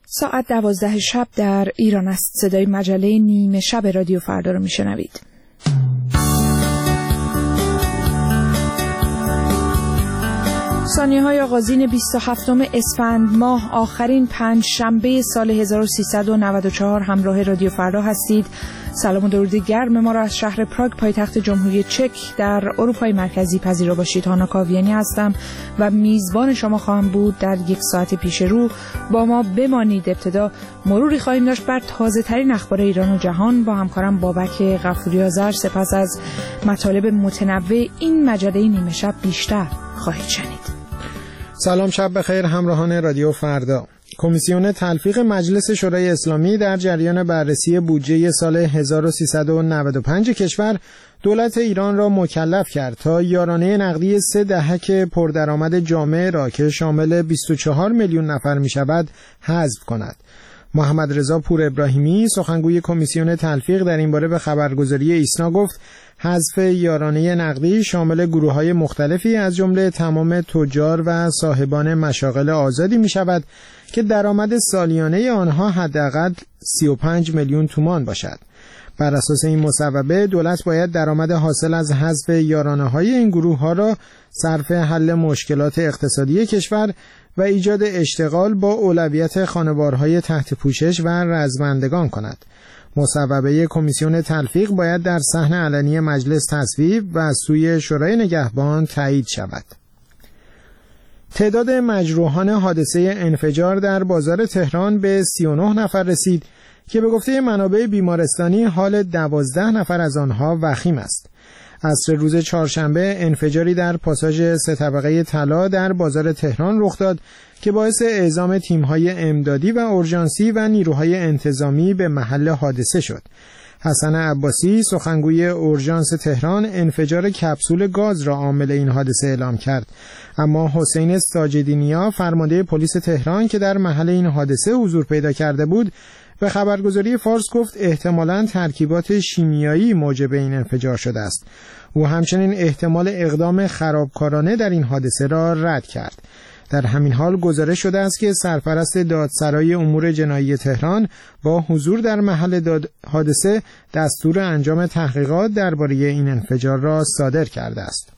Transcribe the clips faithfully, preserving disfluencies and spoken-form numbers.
ساعت دوازده شب در ایران است. صدای مجله نیمه شب رادیو فردا رو میشنوید. ثانیه‌های آغازین بیست و هفتم اسفند ماه، آخرین پنج شنبه سال هزار و سیصد و نود و چهار همراه رادیو فردا هستید. سلام و درود گرم ما را از شهر پراگ پایتخت جمهوری چک در اروپای مرکزی پذیرا باشید. هانا کاویانی هستم و میزبان شما خواهم بود. در یک ساعت پیش رو با ما بمانید. ابتدا مروری خواهیم داشت بر تازه ترین اخبار ایران و جهان با همکارم بابک غفوری آذر. سپس از مطالب متنوع این مجله نیمه شب بیشتر خواهید شنید. سلام، شب بخیر همراهان رادیو فردا. کمیسیون تلفیق مجلس شورای اسلامی در جریان بررسی بودجه سال هزار و سیصد و نود و پنج کشور دولت ایران را مکلف کرد تا یارانه نقدی سه دهک پردرآمد جامعه را که شامل بیست و چهار میلیون نفر می شود حذف کند. محمد رضا پور ابراهیمی سخنگوی کمیسیون تلفیق در این باره به خبرگزاری ایسنا گفت حذف یارانه نقدی شامل گروه‌های مختلفی از جمله تمام تجار و صاحبان مشاغل آزادی می شود که درآمد سالیانه آنها حداقل سی و پنج میلیون تومان باشد. بر اساس این مصوبه دولت باید درآمد حاصل از حذف یارانه‌های این گروه‌ها را صرف حل مشکلات اقتصادی کشور و ایجاد اشتغال با اولویت خانوارهای تحت پوشش و رزمندگان کند. مصوبه کمیسیون تلفیق باید در صحن علنی مجلس تصویب و از سوی شورای نگهبان تایید شود. تعداد مجروحان حادثه انفجار در بازار تهران به سی و نه نفر رسید که به گفته منابع بیمارستانی حال دوازده نفر از آنها وخیم است. عصر روز چهارشنبه انفجاری در پاساژ سه طبقه طلا در بازار تهران رخ داد که باعث اعزام تیم‌های امدادی و اورژانسی و نیروهای انتظامی به محل حادثه شد. حسن عباسی سخنگوی اورژانس تهران انفجار کپسول گاز را عامل این حادثه اعلام کرد، اما حسین ساجدینیا فرمانده پلیس تهران که در محل این حادثه حضور پیدا کرده بود به خبرگزاری فارس گفت احتمالاً ترکیبات شیمیایی موجب این انفجار شده است. او همچنین احتمال اقدام خرابکارانه در این حادثه را رد کرد. در همین حال گزارش شده است که سرپرست دادسرای امور جنایی تهران با حضور در محل داد حادثه دستور انجام تحقیقات درباره این انفجار را صادر کرده است.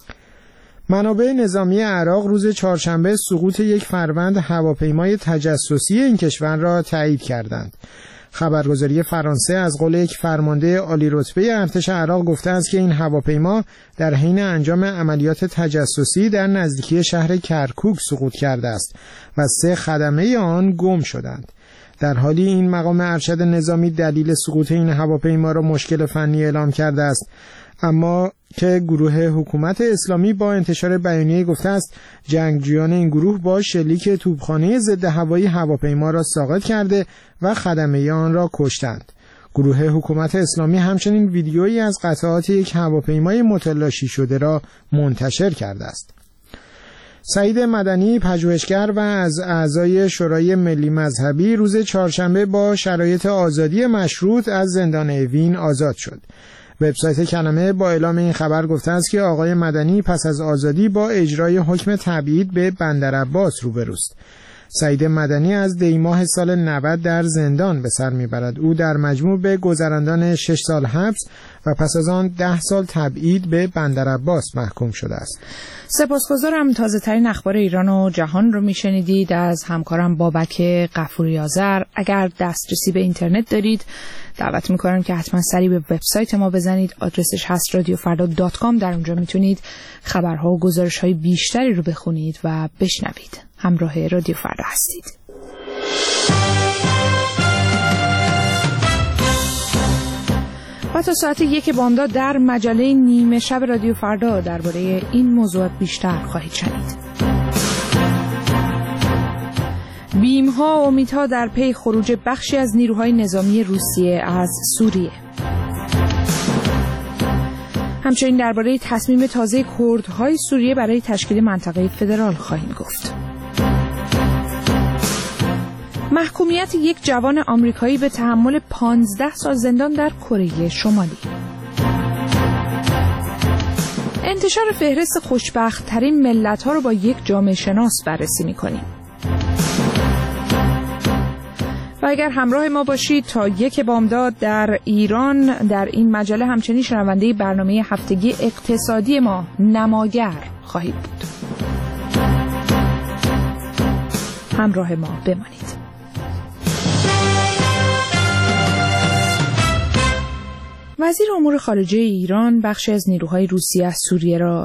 منابع نظامی عراق روز چهارشنبه سقوط یک فروند هواپیمای تجسسی این کشور را تایید کردند. خبرگزاری فرانسه از قول یک فرمانده عالی رتبه ارتش عراق گفته است که این هواپیما در حین انجام عملیات تجسسی در نزدیکی شهر کرکوک سقوط کرده است و سه خدمه آن گم شدند. در حالی این مقام ارشد نظامی دلیل سقوط این هواپیما را مشکل فنی اعلام کرده است، اما که گروه حکومت اسلامی با انتشار بیانیه گفته است جنگجویان این گروه با شلیک توپخانه ضد هوایی هواپیما را ساقط کرده و خدمه آن را کشتند. گروه حکومت اسلامی همچنین ویدیویی از قطعات یک هواپیمای متلاشی شده را منتشر کرده است. سعید مدنی پژوهشگر و از اعضای شورای ملی مذهبی روز چهارشنبه با شرایط آزادی مشروط از زندان اوین آزاد شد. وبسایت کلمه با اعلام این خبر گفته است که آقای مدنی پس از آزادی با اجرای حکم تبعید به بندرعباس روبروست. سعید مدنی از دی ماه سال نود در زندان به سر میبرد. او در مجموع به گذراندن شش سال حبس و پس از آن ده سال تبعید به بندرعباس محکوم شده است. سپاسگزارم. تازه ترین اخبار ایران و جهان رو میشنیدید از همکارم بابک غفوری آذر. اگر دسترسی به اینترنت دارید دعوت میکنم که حتما سری به وبسایت ما بزنید. آدرسش هست رادیو فردا دات کام. در اونجا میتونید خبرها و گزارش‌های بیشتری رو بخونید و بشنوید. همراه رادیو فردا هستید. و تا ساعت یک بامداد در مجله نیمه شب رادیو فردا درباره این موضوعات بیشتر خواهید شنید. بیم‌ها و امیدها در پی خروج بخشی از نیروهای نظامی روسیه از سوریه. همچنین درباره تصمیم تازه کردهای سوریه برای تشکیل منطقه فدرال خواهیم گفت. محکومیت یک جوان آمریکایی به تحمل پانزده سال زندان در کره شمالی. انتشار فهرست خوشبخت ترین ملت ها رو با یک جامعه شناس بررسی می‌کنیم. و اگر همراه ما باشید تا یک بامداد در ایران، در این مجله همچنین شنونده برنامه هفتگی اقتصادی ما نماگر خواهید بود. همراه ما بمانید. وزیر امور خارجه ایران بخشی از نیروهای روسیه از سوریه را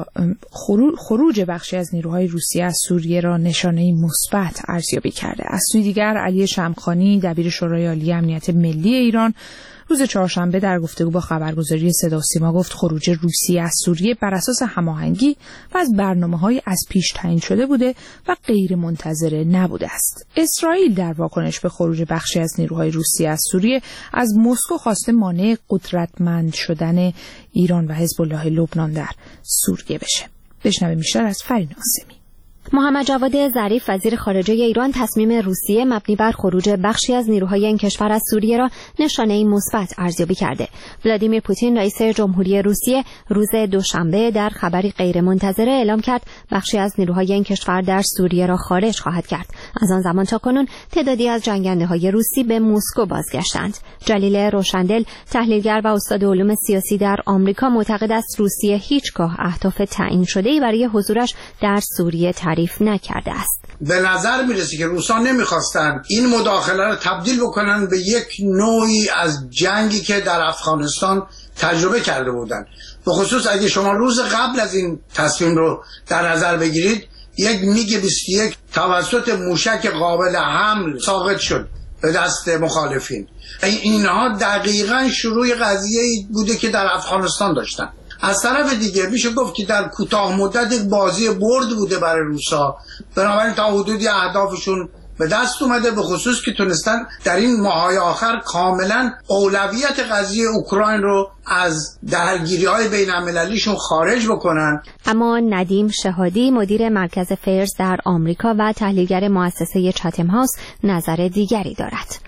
خروج بخشی از نیروهای روسیه از سوریه را نشانه مثبت ارزیابی کرده. از سوی دیگر علی شمخانی دبیر شورای عالی امنیت ملی ایران روز چهارشنبه در گفتگو با خبرگزاری صدا و سیما گفت خروج روسیه از سوریه بر اساس هماهنگی و از برنامه‌های از پیش تعیین شده بوده و غیر منتظره نبوده است. اسرائیل در واکنش به خروج بخشی از نیروهای روسیه از سوریه از مسکو خواسته مانع قدرتمند شدن ایران و حزب الله لبنان در سوریه بشه. بشنویم بیشتر از فرین آسمی. محمد جواد ظریف وزیر خارجه ایران تصمیم روسیه مبنی بر خروج بخشی از نیروهای این کشور از سوریه را نشانه مثبت ارزیابی کرده. ولادیمیر پوتین رئیس جمهوری روسیه روز دوشنبه در خبری غیرمنتظره اعلام کرد بخشی از نیروهای این کشور در سوریه را خارج خواهد کرد. از آن زمان تا کنون تعدادی از جنگنده‌های روسی به مسکو بازگشتند. جلیل روشندل تحلیلگر و استاد علوم سیاسی در آمریکا معتقد است روسیه هیچگاه اهداف تعیین شده‌ای برای حضورش در سوریه تعریف نکرده است. به نظر میرسه که روسا نمیخواستن این مداخله رو تبدیل بکنن به یک نوعی از جنگی که در افغانستان تجربه کرده بودن. به خصوص اگه شما روز قبل از این تصمیم رو در نظر بگیرید، یک میگ بیست و یک توسط موشک قابل حمل ساقط شد به دست مخالفین. اینها دقیقاً شروع قضیه بوده که در افغانستان داشتن. از طرف دیگه میشه گفت که در کوتاه مدت یک بازی برد بوده برای روسا، بنابراین تا حدودی اهدافشون به دست اومده، به خصوص که تونستن در این ماهای آخر کاملا اولویت قضیه اوکراین رو از درگیری‌های بین‌المللیشون خارج بکنن. اما ندیم شهادی مدیر مرکز فرز در آمریکا و تحلیلگر مؤسسه چاتم هاوس نظر دیگری دارد.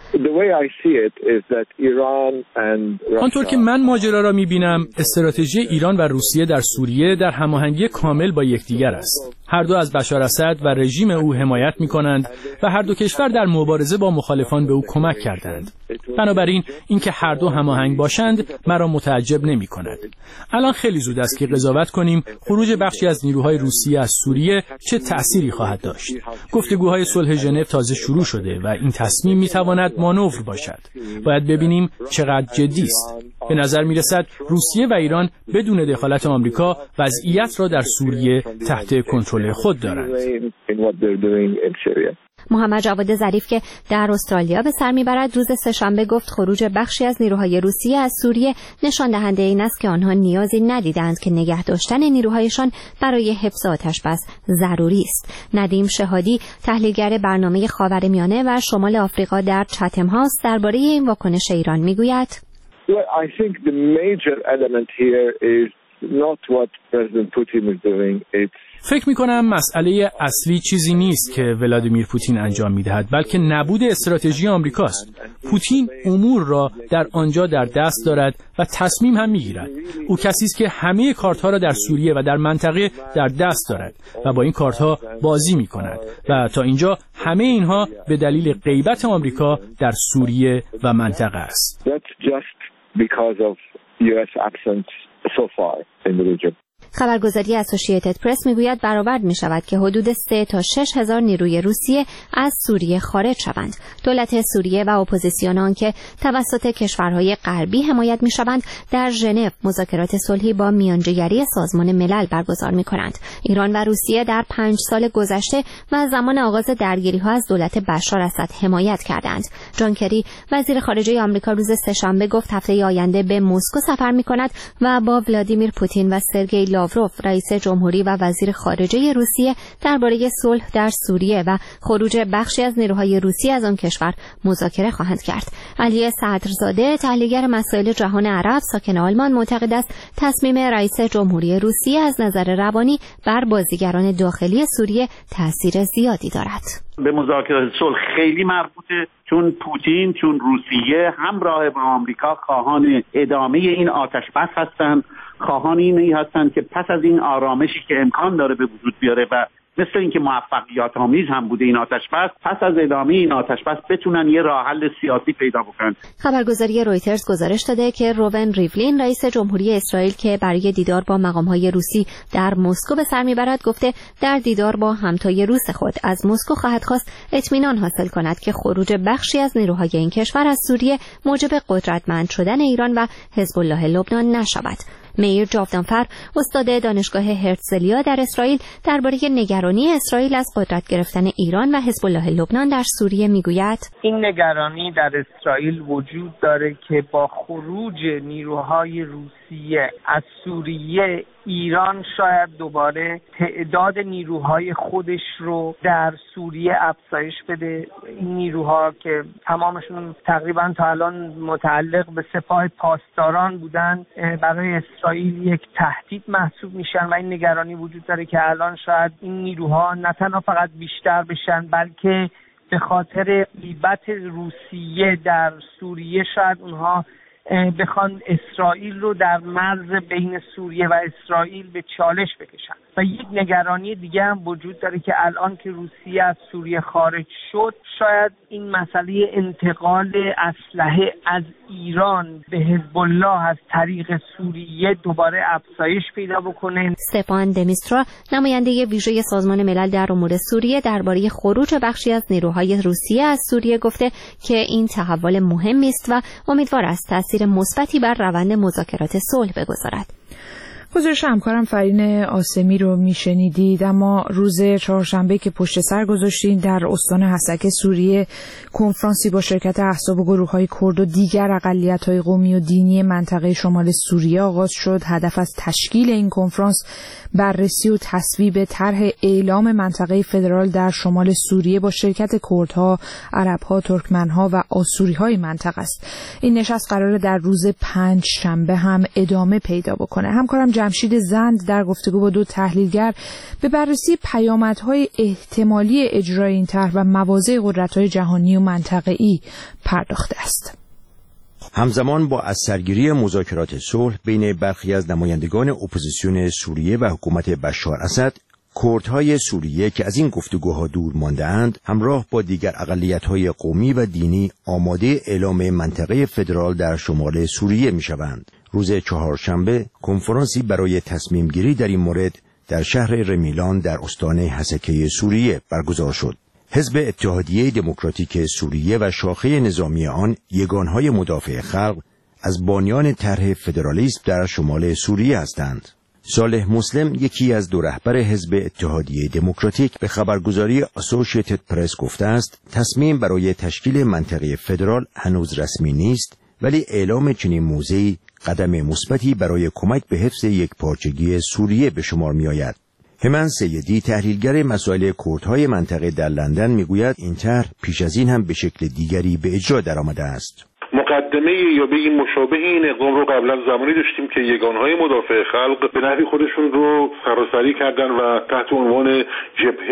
آنطور که من ماجرا را می‌بینم، استراتژی ایران و روسیه در سوریه در هماهنگی کامل با یکدیگر است. هر دو از بشار اسد و رژیم او حمایت می‌کنند و هر دو کشور در مبارزه با مخالفان به او کمک کردند. بنابراین اینکه هر دو هماهنگ باشند مرا متعجب نمی‌کند. الان خیلی زود است که قضاوت کنیم خروج بخشی از نیروهای روسیه از سوریه چه تأثیری خواهد داشت. گفتگوهای صلح ژنو تازه شروع شده و این تصمیم می‌تواند مانور باشد. باید ببینیم چقدر جدی است. به نظر می‌رسد روسیه و ایران بدون دخالت آمریکا وضعیت را در سوریه تحت کنترل خود دارند. محمد جواد ظریف که در استرالیا به سر میبرد روز سه‌شنبه گفت خروج بخشی از نیروهای روسیه از سوریه نشان دهنده این است که آنها نیازی ندیدند که نگه داشتن نیروهایشان برای حفظ آتش‌بس ضروری است. ندیم شهادی تحلیلگر برنامه خاورمیانه و شمال آفریقا در چاتم هاوس درباره این واکنش ایران میگوید: Well, I think the major element here is not what President Putin is doing. It's فکر می‌کنم مسئله اصلی چیزی نیست که ولادیمیر پوتین انجام می‌دهد، بلکه نبود استراتژی آمریکاست. پوتین امور را در آنجا در دست دارد و تصمیم هم می‌گیرد. او کسی است که همه کارت‌ها را در سوریه و در منطقه در دست دارد و با این کارت‌ها بازی می‌کند و تا اینجا همه اینها به دلیل غیبت آمریکا در سوریه و منطقه است. That's just because of U S absence so far in the region. خبرگزاری اسوسییتد پرس میگوید برآورد می شود که حدود سه تا شش هزار نیروی روسیه از سوریه خارج شوند. دولت سوریه و اپوزیسیون آن که توسط کشورهای غربی حمایت می شوند در ژنو مذاکرات صلحی با میانجیگری سازمان ملل برگزار می کنند. ایران و روسیه در پنج سال گذشته و زمان آغاز درگیری ها از دولت بشار اسد حمایت کردند. جان کری وزیر خارجه آمریکا روز سه‌شنبه گفت هفته آینده به مسکو سفر می کند و با ولادیمیر پوتین و سرگئی لاوروف رئیس جمهوری و وزیر خارجه روسیه درباره صلح در سوریه و خروج بخشی از نیروهای روسی از آن کشور مذاکره خواهند کرد. علی صدرزاده تحلیلگر مسائل جهان عرب ساکن آلمان معتقد است تصمیم رئیس جمهوری روسیه از نظر روانی بر بازیگران داخلی سوریه تأثیر زیادی دارد. به مذاکرات صلح خیلی مربوطه، چون پوتین چون روسیه همراه با آمریکا خواهان ادامه این آتش بس هستند، خواهان اینی هستند که پس از این آرامشی که امکان داره به وجود بیاره و مثل اینکه موفقیت آمیز هم بوده این آتش‌بس، پس از ادامه این آتش‌بس بتونن یه راه حل سیاسی پیدا بکنن. خبرگزاری رویترز گزارش داده که روون ریولین رئیس جمهوری اسرائیل که برای دیدار با مقام‌های روسی در مسکو به سر میبرد گفته در دیدار با همتای روس خود از مسکو خواهد خواست اطمینان حاصل کند که خروج بخشی از نیروهای این کشور از سوریه موجب قدرتمند شدن ایران و حزب الله لبنان نشود. میر جاودانفر استاد دانشگاه هرتزلیا در اسرائیل درباره نگرانی اسرائیل از قدرت گرفتن ایران و حزب الله لبنان در سوریه میگوید این نگرانی در اسرائیل وجود داره که با خروج نیروهای روسیه از سوریه ایران شاید دوباره تعداد نیروهای خودش رو در سوریه افزایش بده. این نیروها که تمامشون تقریبا تا الان متعلق به سپاه پاسداران بودن برای اسرائیل یک تهدید محسوب میشن و این نگرانی وجود داره که الان شاید این نیروها نه تنها فقط بیشتر بشن بلکه به خاطر غیبت روسیه در سوریه شاید اونها بخوان اسرائیل رو در مرز بین سوریه و اسرائیل به چالش بکشن. و یک نگرانی دیگه هم وجود داره که الان که روسیه از سوریه خارج شد شاید این مسئله انتقال اسلحه از ایران به حزب الله از طریق سوریه دوباره افزایش پیدا بکنه. استفان دمیسترا نماینده ویژه سازمان ملل در امور سوریه درباره خروج بخشی از نیروهای روسیه از سوریه گفته که این تحول مهمی است و امیدوار است تأثیر مثبتی بر روند مذاکرات صلح بگذارد. گزارش همکارم فرین آسمی رو میشنیدید. اما روز چهارشنبه که پشت سر گذاشتین در استان حسکه سوریه کنفرانسی با شرکت احزاب و گروه‌های کرد و دیگر اقلیت‌های قومی و دینی منطقه شمال سوریه آغاز شد. هدف از تشکیل این کنفرانس بررسی و تصویب طرح اعلام منطقه فدرال در شمال سوریه با شرکت کردها، عرب‌ها، ترکمن‌ها و آسوری‌های منطقه است. این نشست قراره در روز پنج شنبه هم ادامه پیدا بکنه. همکارم جمشید زند در گفتگو با دو تحلیلگر به بررسی پیامدهای احتمالی اجرای این طرح و مواضع قدرت‌های جهانی و منطقه‌ای پرداخته است. همزمان با از سرگیری مذاکرات صلح بین برخی از نمایندگان اپوزیسیون سوریه و حکومت بشار اسد، کردهای سوریه که از این گفتگوها دور مانده‌اند همراه با دیگر اقلیت‌های قومی و دینی آماده اعلام منطقه فدرال در شمال سوریه می‌شوند. روز چهارشنبه کنفرانسی برای تصمیم گیری در این مورد در شهر رمیلان در استان حسکه سوریه برگزار شد. حزب اتحادیه دموکراتیک سوریه و شاخه نظامی آن، یگانهای مدافع خلق، از بانیان طرح فدرالیسم در شمال سوریه هستند. صالح مسلم، یکی از دو رهبر حزب اتحادیه دموکراتیک، به خبرگزاری اسوشییتد پرس گفته است تصمیم برای تشکیل منطقه فدرال هنوز رسمی نیست، ولی اعلام چنین موضعی قدم مثبتی برای کمک به حفظ یکپارچگی سوریه به شمار می آید. همان سیدی، تحلیلگر مسائل کردهای منطقه در لندن، میگوید این طرح پیش از این هم به شکل دیگری به اجرا درآمده است. مقدمه یا به این مشابه این اقدام رو قبلا زمانی داشتیم که یگانهای مدافع خلق به نحوی خودشون رو سراسری کردن و تحت عنوان جبهه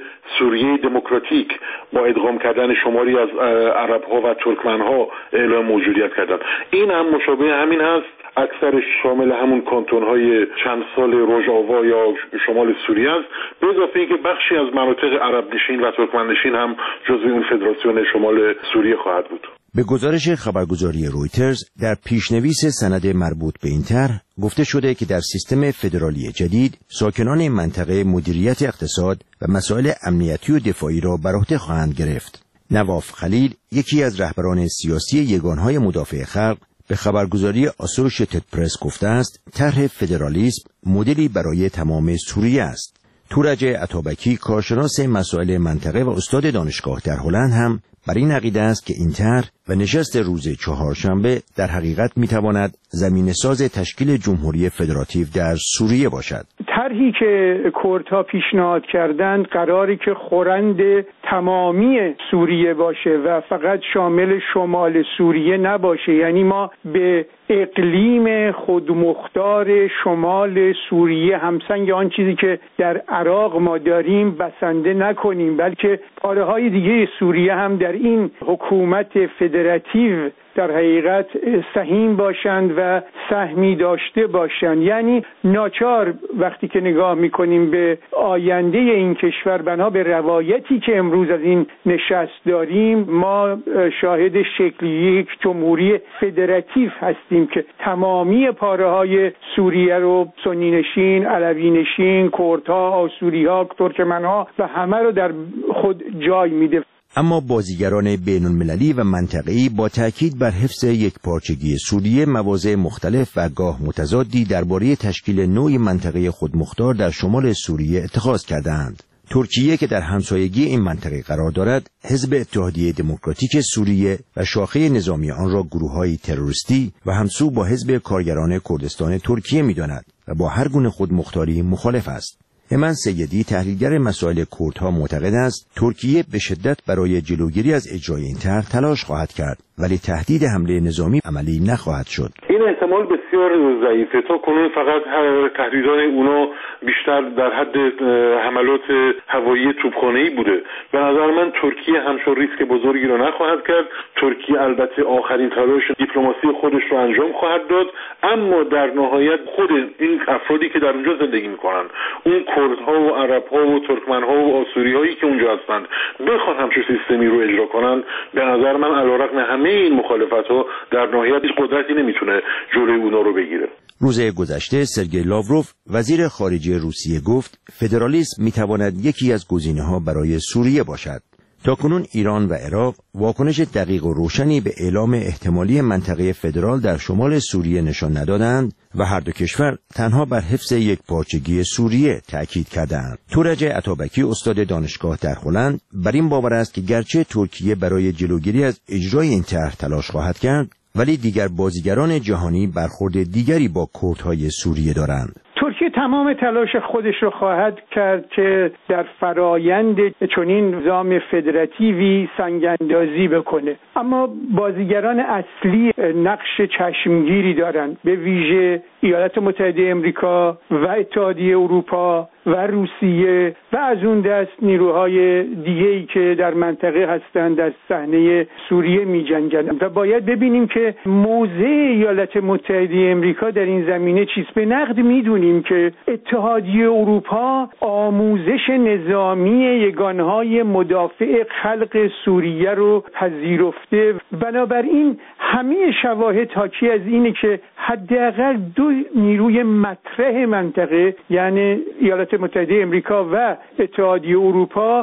سوریه دموکراتیک با ادغام کردن شماری از عرب‌ها و ترکمن‌ها اعلام موجودیت کردن. این هم مشابه همین هست، اکثرش شامل همون کانتون‌های چند سال روژاوا یا شمال سوریه است، به اضافه اینکه بخشی از مناطق عرب نشین و ترکمن نشین هم جزو اون فدراسیون شمال سوریه خواهد بود. به گزارش خبرگزاری رویترز، در پیشنویس سند مربوط به این طرح گفته شده که در سیستم فدرالی جدید ساکنان منطقه مدیریت اقتصاد و مسائل امنیتی و دفاعی را بر عهده خواهند گرفت. نواف خلیل، یکی از رهبران سیاسی یگانهای مدافع خلق، به خبرگزاری اسوشییتد پرس گفته است طرح فدرالیسم مدلی برای تمام سوریه است. تورج عطابکی، کارشناس مسائل منطقه و استاد دانشگاه در هلند، هم بر این عقیده است که این طرح و نشست روز چهارشنبه در حقیقت میتواند زمینه‌ساز تشکیل جمهوری فدراتیو در سوریه باشد. طرحی که کردها پیشنهاد کردند قراری که خورند تمامی سوریه باشه و فقط شامل شمال سوریه نباشه، یعنی ما به اقلیم خودمختار شمال سوریه همسنگ آن چیزی که در عراق ما داریم بسنده نکنیم، بلکه پاره‌های دیگه سوریه هم در این حکومت فدراتیو در حقیقت سهیم باشند و سهمی داشته باشند. یعنی ناچار وقتی که نگاه میکنیم به آینده این کشور بنا به روایتی که امروز از این نشست داریم، ما شاهد شکل یک جمهوری فدراتیو هستیم که تمامی پاره های سوریه رو سنی نشین، علوی نشین، کردها، آسوری‌ها، ترکمن‌ها و همه رو در خود جای میده. اما بازیگران بین المللی و منطقه‌ای با تأکید بر حفظ یکپارچگی سوریه مواضع مختلف و گاه متضادی درباره تشکیل نوعی منطقه خودمختار در شمال سوریه اتخاذ کردند. ترکیه که در همسایگی این منطقه قرار دارد، حزب اتحادیه دموکراتیک سوریه و شاخه نظامی آن را گروه‌های تروریستی و همسو با حزب کارگران کردستان ترکیه می‌داند و با هر گونه خودمختاری مخالف است. ایمن سیدی تحلیلگر مسائل کردها معتقد است ترکیه به شدت برای جلوگیری از اجرای این طرح تلاش خواهد کرد، ولی تهدید حمله نظامی عملی نخواهد شد. این احتمال بسیار ضعیفه. تا کنون فقط تهدیدات اونا بیشتر در حد حملات هوایی توپخانه‌ای بوده. به نظر من ترکیه همچون ریسک بزرگی رو نخواهد کرد. ترکیه البته آخرین تلاش دیپلماسی خودش رو انجام خواهد داد، اما در نهایت خود این افرادی که در اونجا زندگی میکنن، اون کردها و عربها و ترکمنها و آسوری‌هایی که اونجا هستند، بخوان همچون سیستمی رو اجرا کنن، به نظر من علیرغم همه این مخالفت‌ها در نهایت هیچ قدرتی نمیتونه جلوی اونا رو بگیره. روز گذشته سرگئی لاوروف وزیر خارجه روسیه گفت فدرالیسم میتواند یکی از گزینه‌ها برای سوریه باشد. تاکنون ایران و عراق واکنش دقیق و روشنی به اعلام احتمالی منطقه فدرال در شمال سوریه نشان ندادند و هر دو کشور تنها بر حفظ یکپارچگی سوریه تأکید کردند. تورج عطابکی استاد دانشگاه در هلند بر این باور است که گرچه ترکیه برای جلوگیری از اجرای این طرح تلاش خواهد کرد، ولی دیگر بازیگران جهانی برخورد دیگری با کردهای سوریه دارند. ترکیه تمام تلاش خودش رو خواهد کرد که در فرایند چنین نظام فدراتیوی سنگ‌اندازی بکنه، اما بازیگران اصلی نقش چشمگیری دارند، به ویژه ایالات متحده آمریکا و اتحادیه اروپا و روسیه و از اون دست نیروهای دیگه‌ای که در منطقه هستند در صحنه سوریه می‌جنگند و باید ببینیم که موضع ایالات متحده آمریکا در این زمینه چیست. به نقد می‌دونیم که اتحادیه اروپا آموزش نظامی یگانهای مدافع خلق سوریه رو پذیرفته، بنابراین همه شواهد حاکی از اینه که حداقل دو نیروی مطرح منطقه یعنی ایالات متحده آمریکا و اتحادیه اروپا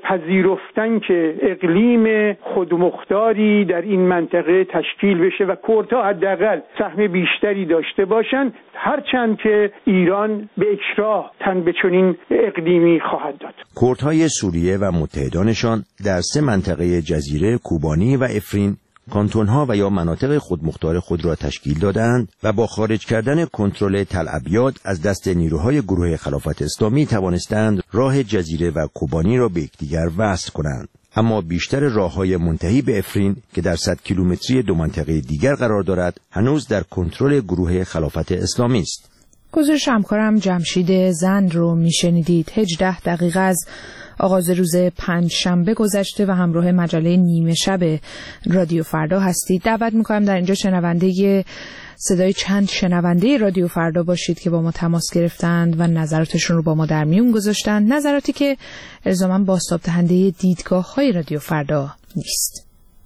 پذیرفتن که اقلیم خودمختاری در این منطقه تشکیل بشه و کردها حداقل سهم بیشتری داشته باشن، هرچند که ایران به اکراه تن به چنین اقلیمی خواهد داد. کردهای سوریه و متحدانشان در سه منطقه جزیره کوبانی و افرین کانتون‌ها و یا مناطق خودمختار خود را تشکیل دادند و با خارج کردن کنترل تل ابیاد از دست نیروهای گروه خلافت اسلامی توانستند راه جزیره و کوبانی را به یکدیگر وصل کنند. اما بیشتر راه‌های منتهی به افرین که در صد کیلومتری دو منطقه دیگر قرار دارد هنوز در کنترل گروه خلافت اسلامی است. گزارش همکارم جمشید زند رو میشنیدید. هجده دقیقه از آغاز روز پنج شنبه گذشته و همراه مجله نیمه شب رادیو فردا هستید. دعوت میکنم در اینجا شنونده صدای چند شنونده رادیو فردا باشید که با ما تماس گرفتند و نظراتشون رو با ما در میون گذاشتند، نظراتی که الزاماً بازتاب دهنده دیدگاه های رادیو فردا نیست.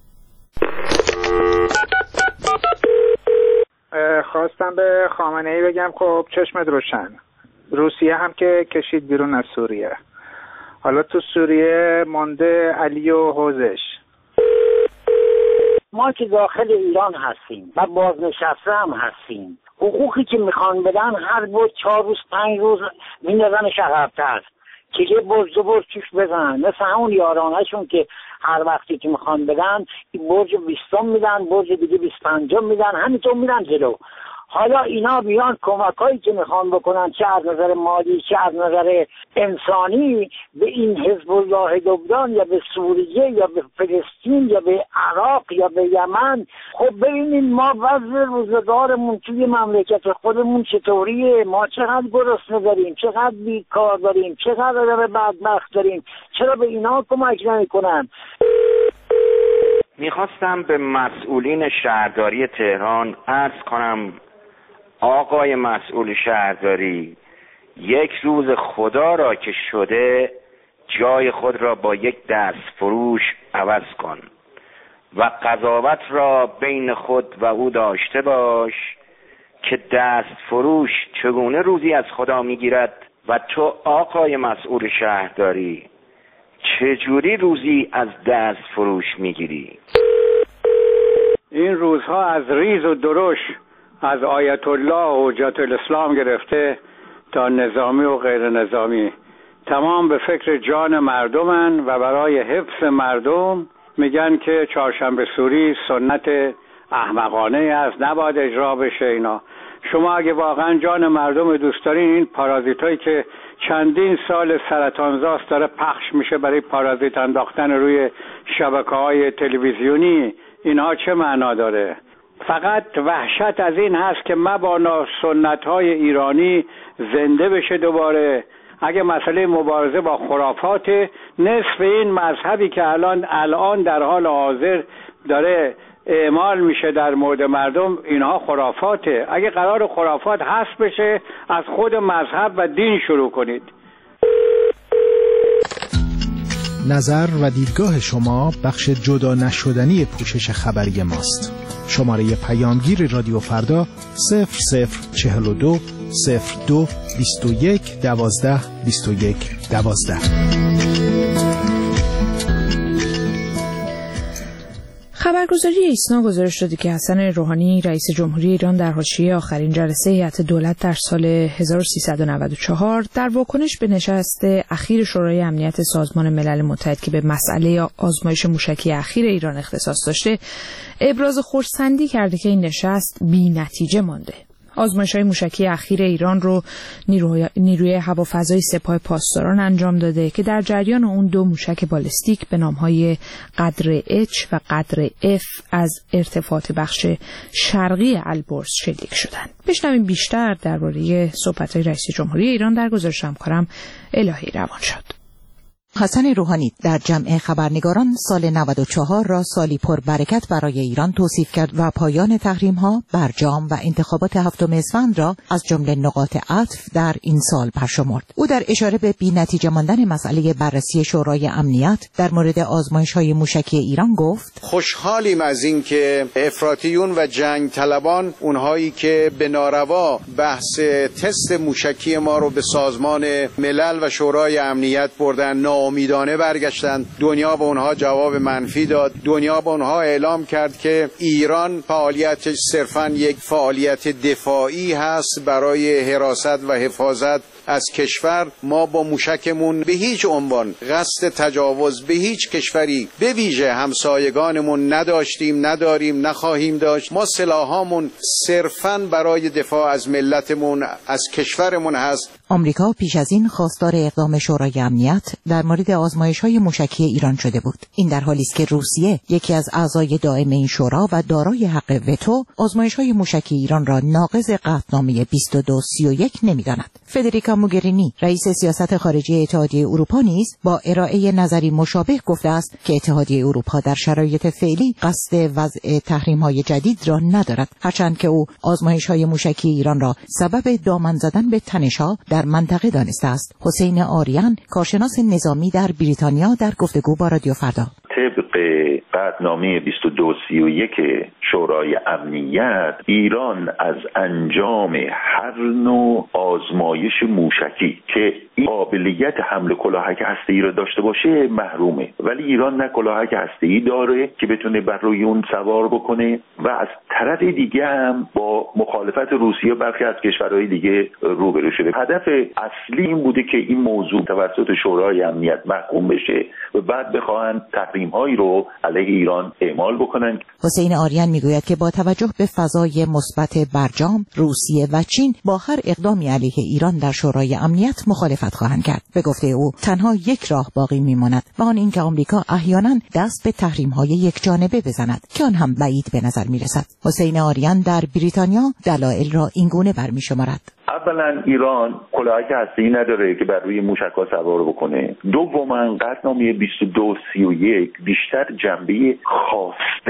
خواستم به خامنه‌ای بگم خب چشمت روشن، روسیه هم که کشید بیرون از سوریه، حالا تو سوریه مانده علی و حوزش. ما که داخل ایران هستیم و بازنشسته هم هستیم، حقوقی که میخوان بدن هر بود چهار روز پنج روز میندازن عقب‌تر که یه برج دو برج توش بزنن، مثل همون یارانهشون که هر وقتی که میخوان بدن برج بیستم میدن، برج دیگه بیست پنجم میدن، همینطور میدن جلو. حالا اینا بیان کمکایی که میخوان بکنن چه از نظر مالی چه از نظر انسانی به این حزب الله لبنان یا به سوریه یا به فلسطین یا به عراق یا به یمن، خب ببینین ما وضع روزگارمون توی مملکت خودمون چطوریه، ما چقدر گرسنه داریم، چقدر بیکار داریم، چقدر بدبخت داریم، چرا به اینا کمک نمیکنن؟ میخواستم به مسئولین شهرداری تهران عرض کنم آقای مسئول شهرداری، یک روز خدا را که شده جای خود را با یک دست فروش عوض کن و قضاوت را بین خود و او داشته باش که دست فروش چگونه روزی از خدا میگیرد و تو آقای مسئول شهرداری چجوری روزی از دست فروش میگیری؟ این روزها از ریز و درش، از آیت الله و حجت الاسلام گرفته تا نظامی و غیر نظامی، تمام به فکر جان مردمن و برای حفظ مردم میگن که چهارشنبه سوری سنت احمقانه است، نباید اجرا بشه. اینا شما اگه واقعا جان مردم دوست دارین، این پارازیتایی که چندین سال سرطانزاست داره پخش میشه برای پارازیت انداختن روی شبکه‌های تلویزیونی، اینها چه معنا داره؟ فقط وحشت از این هست که مبادا سنت‌های ایرانی زنده بشه دوباره. اگه مسئله مبارزه با خرافات، نصف این مذهبی که الان الان در حال حاضر داره اعمال میشه در مورد مردم، اینها خرافاته. اگه قرار خرافات حذف بشه، از خود مذهب و دین شروع کنید. نظر و دیدگاه شما بخش جدا نشدنی پوشش خبری ماست. شماره پیامگیر رادیو فردا صفر صفر چهل و دو صفر دو بیست و یک دوازده بیست و یک دوازده. خبرگزاری ایسنا گزارش داده که حسن روحانی رئیس جمهوری ایران در حاشیه آخرین جلسه هیئت دولت در سال هزار و سیصد و نود و چهار در واکنش به نشست اخیر شورای امنیت سازمان ملل متحد که به مسئله آزمایش موشکی اخیر ایران اختصاص داشته، ابراز خرسندی کرده که این نشست بی نتیجه مانده. آزمایش‌های موشکی اخیر ایران رو نیروی, نیروی هوافضای سپاه پاسداران انجام داده که در جریان اون دو موشک بالستیک به نام‌های قدر اچ و قدر اف از ارتفاعات بخش شرقی البرز شلیک شدند. بشنویم بیشتر درباره صحبت‌های رئیس جمهوری ایران در گزارش همکارم الهی روانشاد. حسن روحانی در جمع خبرنگاران سال نود و چهار را سالی پر برکت برای ایران توصیف کرد و پایان تحریم‌ها، برجام و انتخابات هفتم اسفند را از جمله نقاط عطف در این سال برشمرد. او در اشاره به بی‌نتیجه ماندن مسئله بررسی شورای امنیت در مورد آزمایش‌های موشکی ایران گفت: خوشحالیم از این که افراطیون و جنگ طلبان، اونهایی که به ناروا بحث تست موشکی ما رو به سازمان ملل و شورای امنیت بردن، امیدانه برگشتند. دنیا به اونها جواب منفی داد. دنیا به اونها اعلام کرد که ایران فعالیتش صرفاً یک فعالیت دفاعی هست برای حراست و حفاظت از کشور. ما با موشکمون به هیچ عنوان قصد تجاوز به هیچ کشوری به ویژه همسایگانمون نداشتیم، نداریم، نخواهیم داشت. ما سلاحامون صرفاً برای دفاع از ملتمون، از کشورمون هست. آمریکا پیش از این خواستار اقدام شورای امنیت در مورد آزمایش‌های موشکی ایران شده بود. این در حالی است که روسیه، یکی از اعضای دائم این شورا و دارای حق وتو، آزمایش‌های موشکی ایران را ناقض قطعنامه بیست و دو سی و یک نمی‌داند. فدریکا موگرینی، رئیس سیاست خارجی اتحادیه اروپا نیز با ارائه نظری مشابه گفته است که اتحادیه اروپا در شرایط فعلی قصد وضع تحریم‌های جدید را ندارد، هرچند که او آزمایش‌های موشکی ایران را سبب دامن زدن به تنش‌ها در منطقه دانسته است. حسین آریان، کارشناس نظامی در بریتانیا، در گفتگو با رادیو فردا: طبق قطعنامه بیست و دو سی و یک شورای امنیت، ایران از انجام هر نوع آزمایش موشکی که این قابلیت حمل کلاهک هسته‌ای را داشته باشه محرومه. ولی ایران نه کلاهک هسته‌ای داره که بتونه بر روی اون سوار بکنه و از طرف دیگه هم با مخالفت روسیه برخی از کشورهای دیگه روبرو شده. هدف اصلی این بوده که این موضوع توسط شورای امنیت محکوم بشه و بعد بخواهند تحریم‌هایی رو علیه ایران اعمال بکنن. حسین آریان میگوید که با توجه به فضای مثبت برجام، روسیه و چین با هر اقدامی علیه ایران در شورای امنیت مخالفت خواهند کرد. به گفته او تنها یک راه باقی میماند و آن اینکه آمریکا احیانا دست به تحریم‌های یکجانبه بزند که آن هم بعید به نظر میرسد. حسین آریان در بریتانیا دلایل را اینگونه برمی‌شمارد: اولا ایران کلاهک هسته‌ای نداره که بر روی موشک‌ها سوار بکنه. دوما قطعنامه بیست و دو سی و یک بیشتر جنبه خواست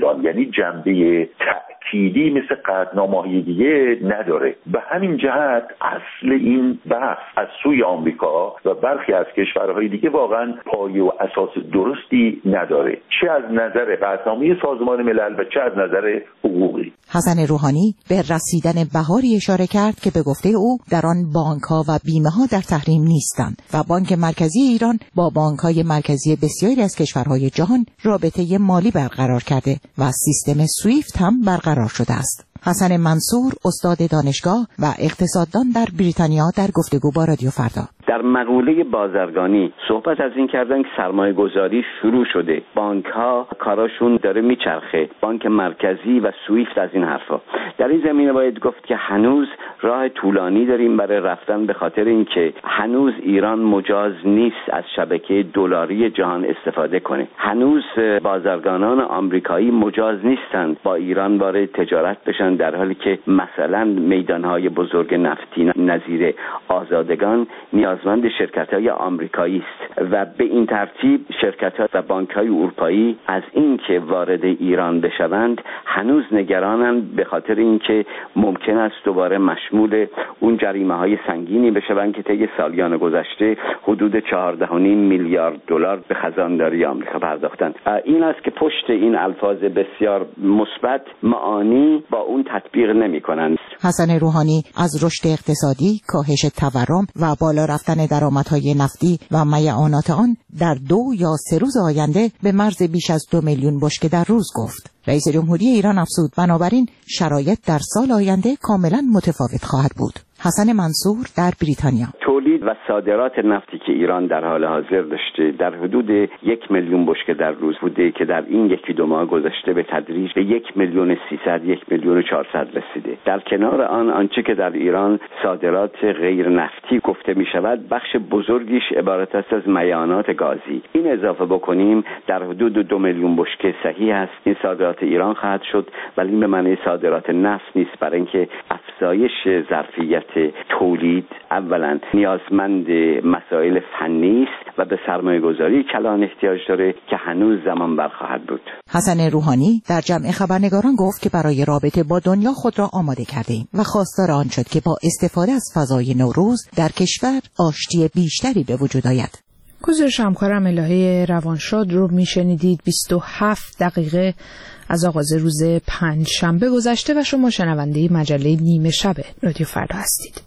ایران، یعنی جنبه تأکیدی مثل قطعنامه‌های دیگه نداره. به همین جهت اصل این بحث از سوی آمریکا و برخی از کشورهای دیگه واقعا پایه و اساس درستی نداره، چه از نظر قطعنامه سازمان ملل و چه از نظر حقوقی. حسن روحانی به رسیدن بهاری اشاره کرد که به گفته او در آن بانک‌ها و بیمه‌ها در تحریم نیستند و بانک مرکزی ایران با بانک‌های مرکزی بسیاری از کشورهای جهان رابطه مالی برقرار کرده و سیستم سویفت هم برقرار شده است. حسن منصور استاد دانشگاه و اقتصاددان در بریتانیا در گفتگو با رادیو فردا. در مقوله بازرگانی صحبت از این کردن که سرمایه گذاری شروع شده، بانک ها کاراشون داره میچرخه، بانک مرکزی و سویفت از این حرفا. در این زمینه باید گفت که هنوز راه طولانی داریم برای رفتن، به خاطر اینکه هنوز ایران مجاز نیست از شبکه دلاری جهان استفاده کنه. هنوز بازرگانان آمریکایی مجاز نیستند با ایران وارد تجارت بشن، در حالی که مثلا میدانهای بزرگ نفتی نظیر آزادگان نیازمند شرکت‌های آمریکایی است و به این ترتیب شرکت‌ها و بانک‌های اروپایی از این که وارد ایران بشوند هنوز نگرانند، به خاطر اینکه ممکن است دوباره مشمول اون جریمه‌های سنگینی بشوند که طی سالیان گذشته حدود چهارده و نیم میلیارد دلار به خزانداری آمریکا پرداختند. این است که پشت این الفاظ بسیار مثبت معانی با اون تطبیق نمی‌کنند. حسن روحانی از رشد اقتصادی، کاهش تورم و بالا رفتن درآمدهای نفتی و میعانات آن در دو یا سه روز آینده به مرز بیش از دو میلیون بشکه در روز گفت. رئیس جمهوری ایران افزود بنابراین شرایط در سال آینده کاملا متفاوت خواهد بود. حسن منصور در بریتانیا. تولید و صادرات نفتی که ایران در حال حاضر داشته در حدود یک میلیون بشکه در روز بوده که در این یکی دو ماه گذشته به تدریج به یک میلیون سیصد، یک میلیون چهارصد رسیده. در کنار آن آنچه که در ایران صادرات غیر نفتی گفته می شود بخش بزرگیش عبارت است از میعانات گازی. این اضافه بکنیم در حدود دو میلیون بشکه صحیح است این صادرات ایران خواهد شد، ولی به معنی صادرات نفت نیست، برای اینکه افزایش ظرفیت تولید اولا نیازمند مسائل فنی است و به سرمایه گذاری کلان احتیاج داره که هنوز زمان بر خواهد بود. حسن روحانی در جمع خبرنگاران گفت که برای رابطه با دنیا خود را آماده کردیم و خواستار آن شد که با استفاده از فضای نوروز در کشور آشتی بیشتری به وجود آید. گزارش همکارم الهه روانشاد رو میشنیدید. بیست و هفت دقیقه از آغاز روز پنج شنبه گذشته و شما شنونده مجله نیمه شب رادیو فردا هستید.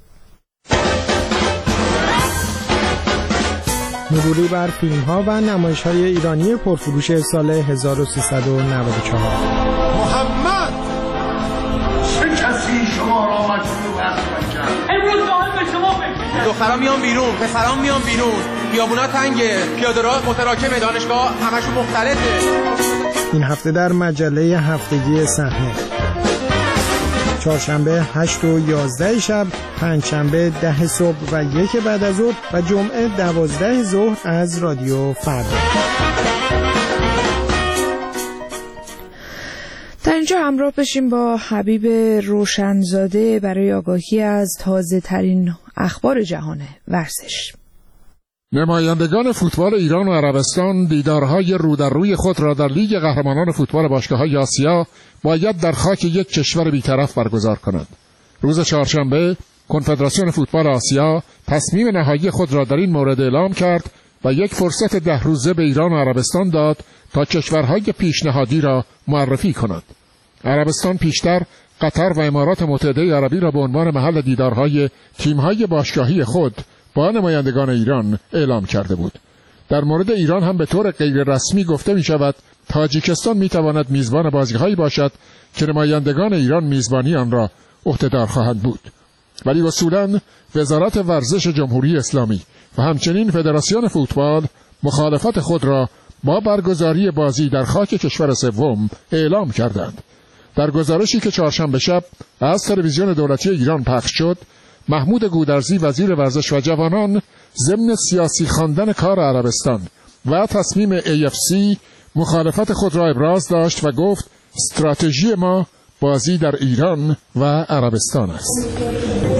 مروری بر فیلم ها و نمایش های ایرانی پرفروش سال هزار و سیصد و نود و چهار. محمد چه کسی شما را مجبور به کرد؟ امروز باید به شما بکشم. دختران میان بیرون، پسران میان بیرون، خیابونا تنگه، پیاده‌راه متراکمه، دانشگاه همشون مختلطه. این هفته در مجله هفتگی صحنه: چهارشنبه هشت و یازده شب، پنجشنبه ده صبح و یک بعد از ظهر و جمعه دوازده ظهر از رادیو فردا. در اینجا همراه بشیم با حبیب روشنزاده برای آگاهی از تازه ترین اخبار جهان ورزش. نمایندگان فوتبال ایران و عربستان دیدارهای رو در روی خود را در لیگ قهرمانان فوتبال باشگاه‌های آسیا باید در خاک یک کشور بی‌طرف برگزار کنند. روز چهارشنبه کنفدراسیون فوتبال آسیا تصمیم نهایی خود را در این مورد اعلام کرد و یک فرصت ده روزه به ایران و عربستان داد تا کشورهای پیشنهادی را معرفی کنند. عربستان پیشتر قطر و امارات متحده عربی را به عنوان محل دیدارهای تیم‌های باشگاهی خود با نمایندگان ایران اعلام کرده بود. در مورد ایران هم به طور غیر رسمی گفته می شود تاجیکستان می تواند میزبان بازی‌هایی باشد که نمایندگان ایران میزبانی آن را عهده‌دار خواهند بود. ولی اصولاً وزارت ورزش جمهوری اسلامی و همچنین فدراسیون فوتبال مخالفت خود را با برگزاری بازی در خاک کشور سوم اعلام کردند. در گزارشی که چهارشنبه شب از تلویزیون دولتی ایران پخش شد، محمود گودرزی وزیر ورزش و جوانان ضمن سیاسی خواندن کار عربستان و تصمیم ای اف سی مخالفت خود را ابراز داشت و گفت استراتژی ما بازی در ایران و عربستان است.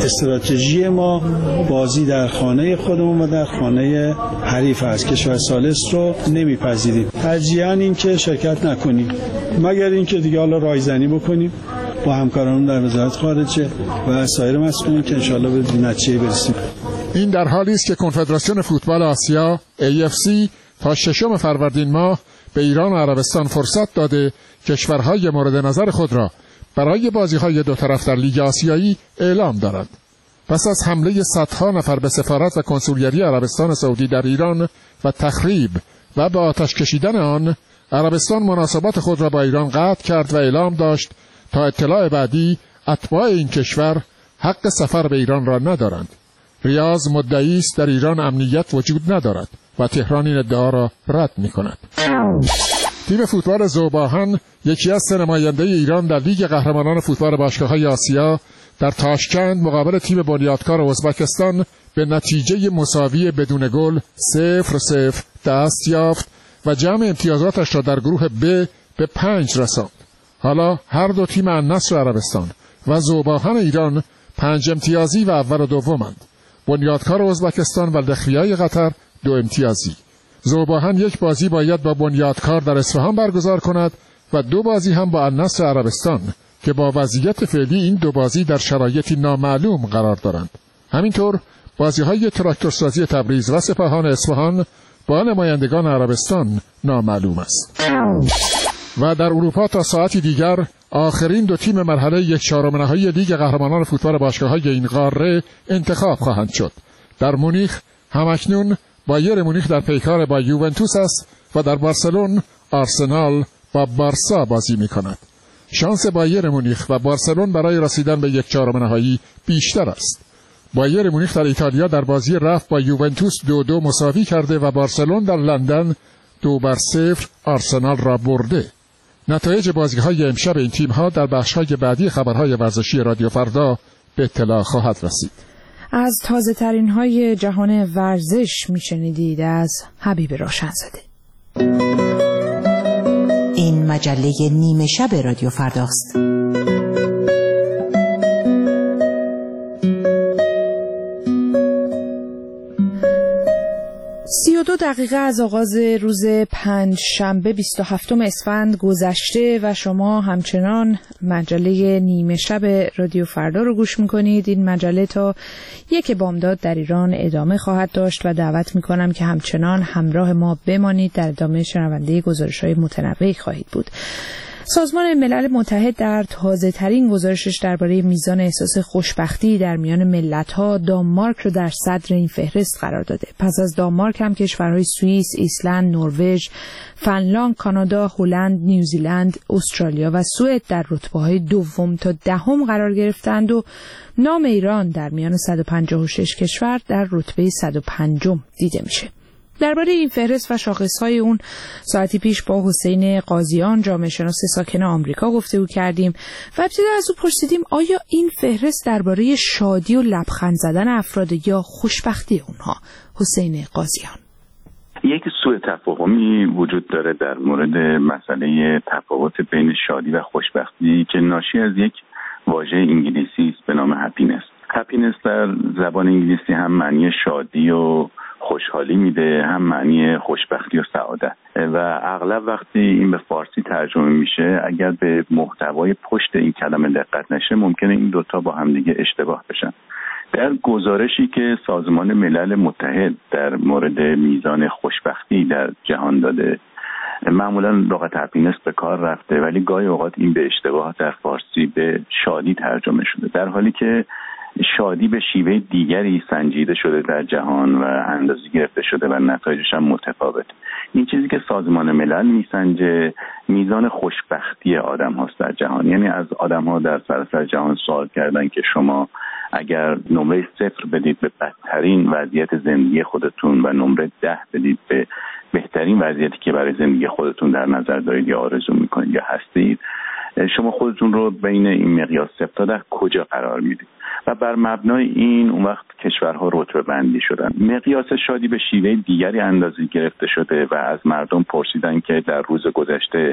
استراتژی ما بازی در خانه خودمون و در خانه حریف است. کشور ثالث رو نمیپذیریم. ترجیحاً این که شرکت نکنیم، مگر اینکه دیگه حالا رایزنی بکنیم با همکارانمون در وزارت خارجه و سایر مسئولین که انشالله به نتیجه برسیم. این در حالی است که کنفدراسیون فوتبال آسیا ای اف سی تا ششم فروردین ماه به ایران و عربستان فرصت داده کشورهای مورد نظر خود را برای بازی‌های دو طرف در لیگ آسیایی اعلام دارند. پس از حمله صدها نفر به سفارت و کنسولگری عربستان سعودی در ایران و تخریب و به آتش کشیدن آن، عربستان مناسبات خود را با ایران قطع کرد و اعلام داشت تا اطلاع بعدی اتباع این کشور حق سفر به ایران را ندارند. ریاض مدعی است در ایران امنیت وجود ندارد و تهران این ادعا را رد می‌کند. تیم فوتبال ذوب‌آهن، یکی از سه نماینده ایران در لیگ قهرمانان فوتبال باشگاه‌های آسیا، در تاشکند مقابل تیم بنیادکار ازبکستان به نتیجه مساوی بدون گل صفر صفر دست یافت و جمع امتیازاتش را در گروه ب به پنج رساند. حالا هر دو تیم النصر عربستان و ذوب‌آهن ایران پنج امتیازی و اول و دومند. بنیادکار ازبکستان و الدخیای قطر دو امتیازی. ذوب‌آهن یک بازی باید با بنیادکار در اصفهان برگزار کند و دو بازی هم با النصر عربستان که با وضعیت فعلی این دو بازی در شرایطی نامعلوم قرار دارند. همینطور بازی‌های تراکتورسازی تبریز و سپاهان اصفهان با نمایندگان عربستان نامعلوم است. و در اروپا تا ساعتی دیگر آخرین دو تیم مرحله یک چهارم نهایی لیگ قهرمانان فوتبال باشگاه‌های این قاره انتخاب خواهند شد. در مونیخ همکنون بایر مونیخ در پیکار با یوونتوس است و در بارسلون آرسنال با بارسا بازی می‌کند. شانس بایر مونیخ و بارسلون برای رسیدن به یک چهارم نهایی بیشتر است. بایر مونیخ در ایتالیا در بازی رفت با یوونتوس دو دو مساوی کرده و بارسلون در لندن دو بر صفر آرسنال را برده. نتایج بازی‌های امشب این تیم‌ها در بخش‌های بعدی خبرهای ورزشی رادیو فردا به اطلاع خواهد رسید. از تازه ترین های جهان ورزش میشنیدید از حبیب روشنزاده. این مجله نیمه شب رادیو فرداست. سی و دو دقیقه از آغاز روز پنج شنبه بیست و هفتم اسفند گذشته و شما همچنان مجله نیمه شب رادیو فردا رو گوش میکنید. این مجله تا یک بامداد در ایران ادامه خواهد داشت و دعوت میکنم که همچنان همراه ما بمانید. در ادامه شنونده گزارش‌های متنوعی خواهید بود. سازمان ملل متحد در تازه ترین گزارشش درباره میزان احساس خوشبختی در میان ملت‌ها دانمارک رو در صدر این فهرست قرار داده. پس از دانمارک هم کشورهای سوئیس، ایسلند، نروژ، فنلاند، کانادا، هلند، نیوزیلند، استرالیا و سوئد در رتبه‌های دوم تا دهم قرار گرفتند و نام ایران در میان صد و پنجاه و شش کشور در رتبه صد و پنجم دیده میشه. درباره این فهرست و شاخص‌های اون ساعتی پیش با حسین قاضیان جامعه شناس ساکن آمریکا گفتگو کردیم و ابتدا از او پرسیدیم آیا این فهرست درباره شادی و لبخند زدن افراد یا خوشبختی اونها؟ حسین قاضیان: یک سوء تفاهمی وجود داره در مورد مسئله تفاوت بین شادی و خوشبختی که ناشی از یک واژه انگلیسی است به نام هپینس. هپینس در زبان انگلیسی هم معنی شادی و خوشحالی میده، هم معنی خوشبختی و سعادت، و اغلب وقتی این به فارسی ترجمه میشه اگر به محتوای پشت این کلمه دقت نشه ممکنه این دوتا با همدیگه اشتباه بشن. در گزارشی که سازمان ملل متحد در مورد میزان خوشبختی در جهان داده معمولا لغت هپینس به کار رفته، ولی گاهی اوقات این به اشتباه در فارسی به شادی ترجمه شده، در حالی که شادی به شیوه دیگری سنجیده شده در جهان و اندازه گرفته شده و نتایجش هم متفاوت. این چیزی که سازمان ملل میسنجه میزان خوشبختی آدم هاست در جهان. یعنی از آدم ها در سراسر جهان سوال کردن که شما اگر نمره صفر بدید به بدترین وضعیت زندگی خودتون و نمره ده بدید به بهترین وضعیتی که برای زندگی خودتون در نظر دارید یا آرزو میکنید یا هستید، شما خودتون رو بین این مقیاس صفر تا ده کجا قرار میدید؟ و بر مبنای این اون وقت کشورها رتبه بندی شدن. مقیاس شادی به شیوه دیگری اندازه گرفته شده و از مردم پرسیدن که در روز گذشته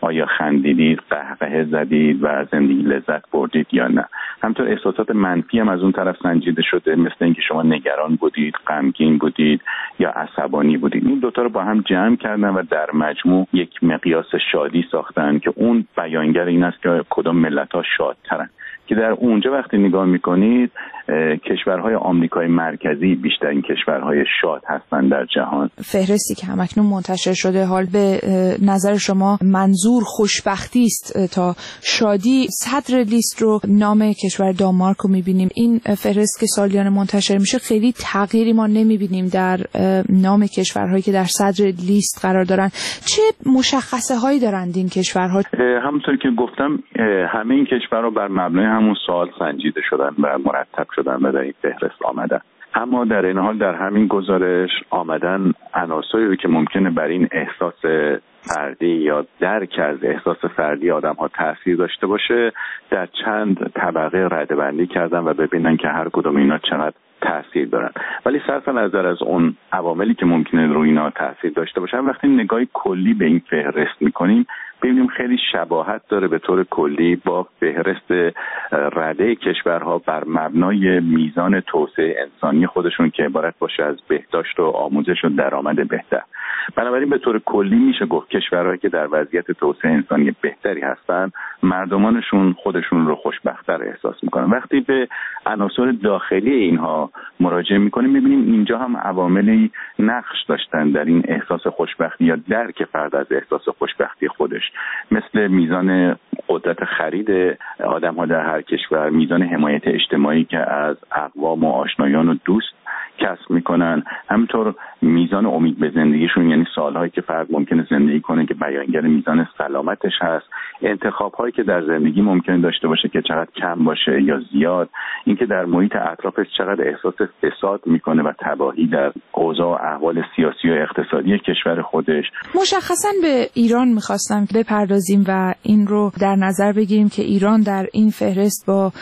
آیا خندیدید، قهقه زدید و از زندگی لذت بردید یا نه. همینطور احساسات منفی هم از اون طرف سنجیده شده، مثل اینکه شما نگران بودید، غمگین بودید یا عصبانی بودید. این دوتا رو با هم جمع کردن و در مجموع یک مقیاس شادی ساختن که اون بیانگر این است که کدام ملت‌ها شادترن، که در اونجا وقتی نگاه میکنید کشورهای آمریکای مرکزی بیشترین کشورهای شاد هستند در جهان. فهرستی که همکنون منتشر شده، حال به نظر شما منظور خوشبختی است تا شادی؟ صدر لیست رو نام کشور دانمارک رو میبینیم. این فهرست که سالیانه منتشر میشه خیلی تغییری ما نمیبینیم در نام کشورهایی که در صدر لیست قرار دارن. چه مشخصه هایی دارند این کشورها؟ همونطور که گفتم همه این کشورها بر مبنای همون سوال سنجیده شدن و مرتب شدن و در این فهرست آمدن. اما در این حال در همین گزارش آمدن عناصری که ممکنه بر این احساس فردی یا درک از احساس فردی آدم ها تأثیر داشته باشه در چند طبقه رده‌بندی کردن و ببینن که هر کدوم اینا چقدر تأثیر دارن. ولی صرف نظر از اون عواملی که ممکنه روی اینا تأثیر داشته باشن، وقتی نگاهی کلی به این فهرست میکنیم ببینیم خیلی شباهت داره به طور کلی با فهرست رده کشورها بر مبنای میزان توسعه انسانی خودشون که عبارت باشه از بهداشت و آموزش و درآمد بهتر. بنابراین به طور کلی میشه گفت کشورهایی که در وضعیت توسعه انسانی بهتری هستن مردمانشون خودشون رو خوشبخت‌تر احساس میکنن. وقتی به عناصر داخلی اینها مراجعه میکنیم میبینیم اینجا هم عواملی نقش داشتن در این احساس خوشبختی یا درک فرد از احساس خوشبختی خودش، مثل میزان قدرت خرید آدم ها در هر کشور، میزان حمایت اجتماعی که از اقوام و آشنایان و دوست کسب میکنن، همینطور میزان امید به زندگیشون، یعنی سالهایی که فرد ممکنه زندگی کنه که بیانگر میزان سلامتش هست، انتخابهایی که در زندگی ممکنه داشته باشه که چقدر کم باشه یا زیاد، اینکه در محیط اطرافش چقدر احساس فساد میکنه و تباهی در اوضاع و احوال سیاسی و اقتصادی کشور خودش. مشخصاً به ایران میخواستم بپردازیم و این رو در نظر بگیریم که ایران در این فهرست با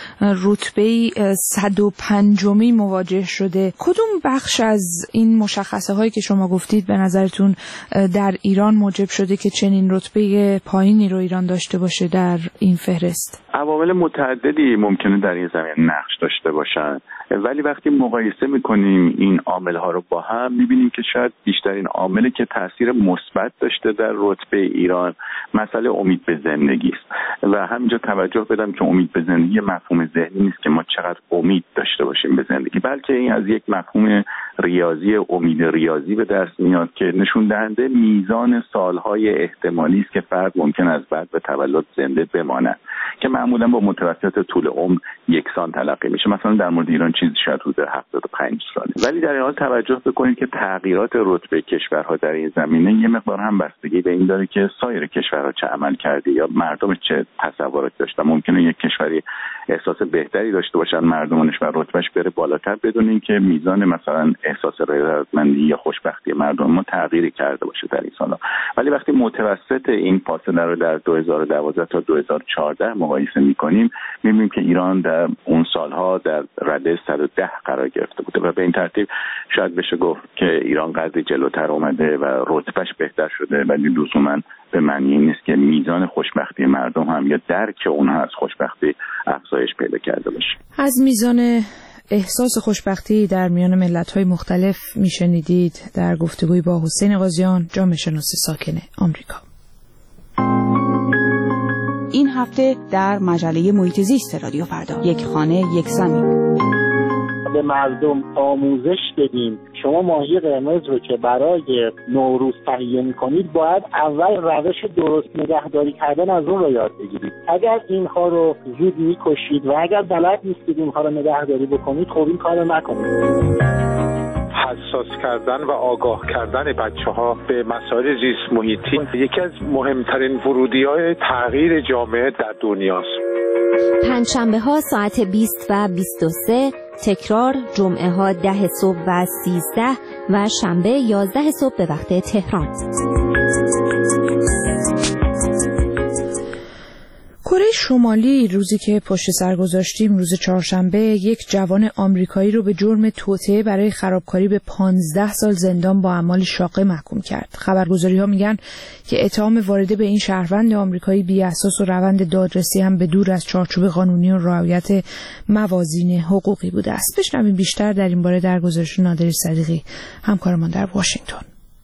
رتبه صد و پنجمی مواجه شده. کدوم بخش از این مشخصه هایی که شما گفتید به نظرتون در ایران موجب شده که چنین رتبه پایینی رو ایران داشته باشه در این فهرست؟ عوامل متعددی ممکنه در این زمین نقش داشته باشن، ولی وقتی مقایسه میکنیم این عامل ها رو با هم میبینیم که شاید بیشترین عاملی که تاثیر مثبت داشته در رتبه ایران مسئله امید به زندگی است. و همینجا توجه بدم که امید به زندگی مفهوم ذهنی نیست که ما چقدر امید داشته باشیم به زندگی، بلکه این از یک مفهوم ریاضی، امید ریاضی به دست میاد که نشون دهنده میزان سالهای احتمالی است که فرد ممکن از بعد به تولد زنده بماند، که معمولا با متوسط طول عمر یکسان تلقی میشه. مثلا در مورد ایران چیزی شاید حدود هفتاد و پنج ساله. ولی در این حال توجه بکنید که تغییرات رتبه کشورها در این زمینه یه مقدار هم بستگی به این داره که سایر کشورها چه عمل کرده یا مردم چه تصوراتی داشتن. ممکنه یک کشوری احساس بهتری داشته باشن مردمانش و رتبهش بره بالاتر بدون اینکه میزان مثلا احساس رضایتمندی یا خوشبختی مردم ما تغییری کرده باشه در این سالا. ولی وقتی متوسط این فاصله رو در دو هزار و دوازده تا دو هزار و چهارده مقایسه می‌کنیم می‌بینیم که ایران در اون سالها در رده صد و ده قرار گرفته بوده و به این ترتیب شاید بشه گفت که ایران قدری جلوتر اومده و رتبهش بهتر شده، ولی لزوماً به معنی نیست که میزان خوشبختی مردم هم یا درک اونها از خوشبختی افزایش پیدا کرده باشه. از میزان احساس خوشبختی در میان ملت‌های مختلف میشنیدید در گفتگوی با حسین قاضیان، جامعه شناس ساکن آمریکا. این هفته در مجله محیط زیست رادیو فردا، یک خانه یک زمین. به مردم آموزش بدیم شما ماهی قرمز رو که برای نوروز تهیه می‌کنید باید اول روش درست نگهداری کردن از اون رو یاد بگیرید. اگر اینها رو زود می‌کشید و اگر بلد نیستید اینها رو نگهداری بکنید، خب این کارو نکنید. حساس کردن و آگاه کردن بچه‌ها به مسائل زیست محیطی یکی از مهمترین ورودی‌های تغییر جامعه در دنیاست. پنجشنبه ها ساعت بیست و بیست و سه، تکرار جمعه ها ده صبح و سیزده و شنبه یازده صبح به وقت تهران. کره شمالی روزی که پشت سر گذاشتیم، روز چهارشنبه، یک جوان آمریکایی رو به جرم توطئه برای خرابکاری به پانزده سال زندان با اعمال شاقه محکوم کرد. خبرگزاری‌ها میگن که اتهام وارده به این شهروند آمریکایی بی‌اساس و روند دادرسی هم به دور از چارچوب قانونی و رعایت موازین حقوقی بوده است. بشنویم بیشتر در این باره در گزارش نادر صدیقی، همکارمان در واشنگتن.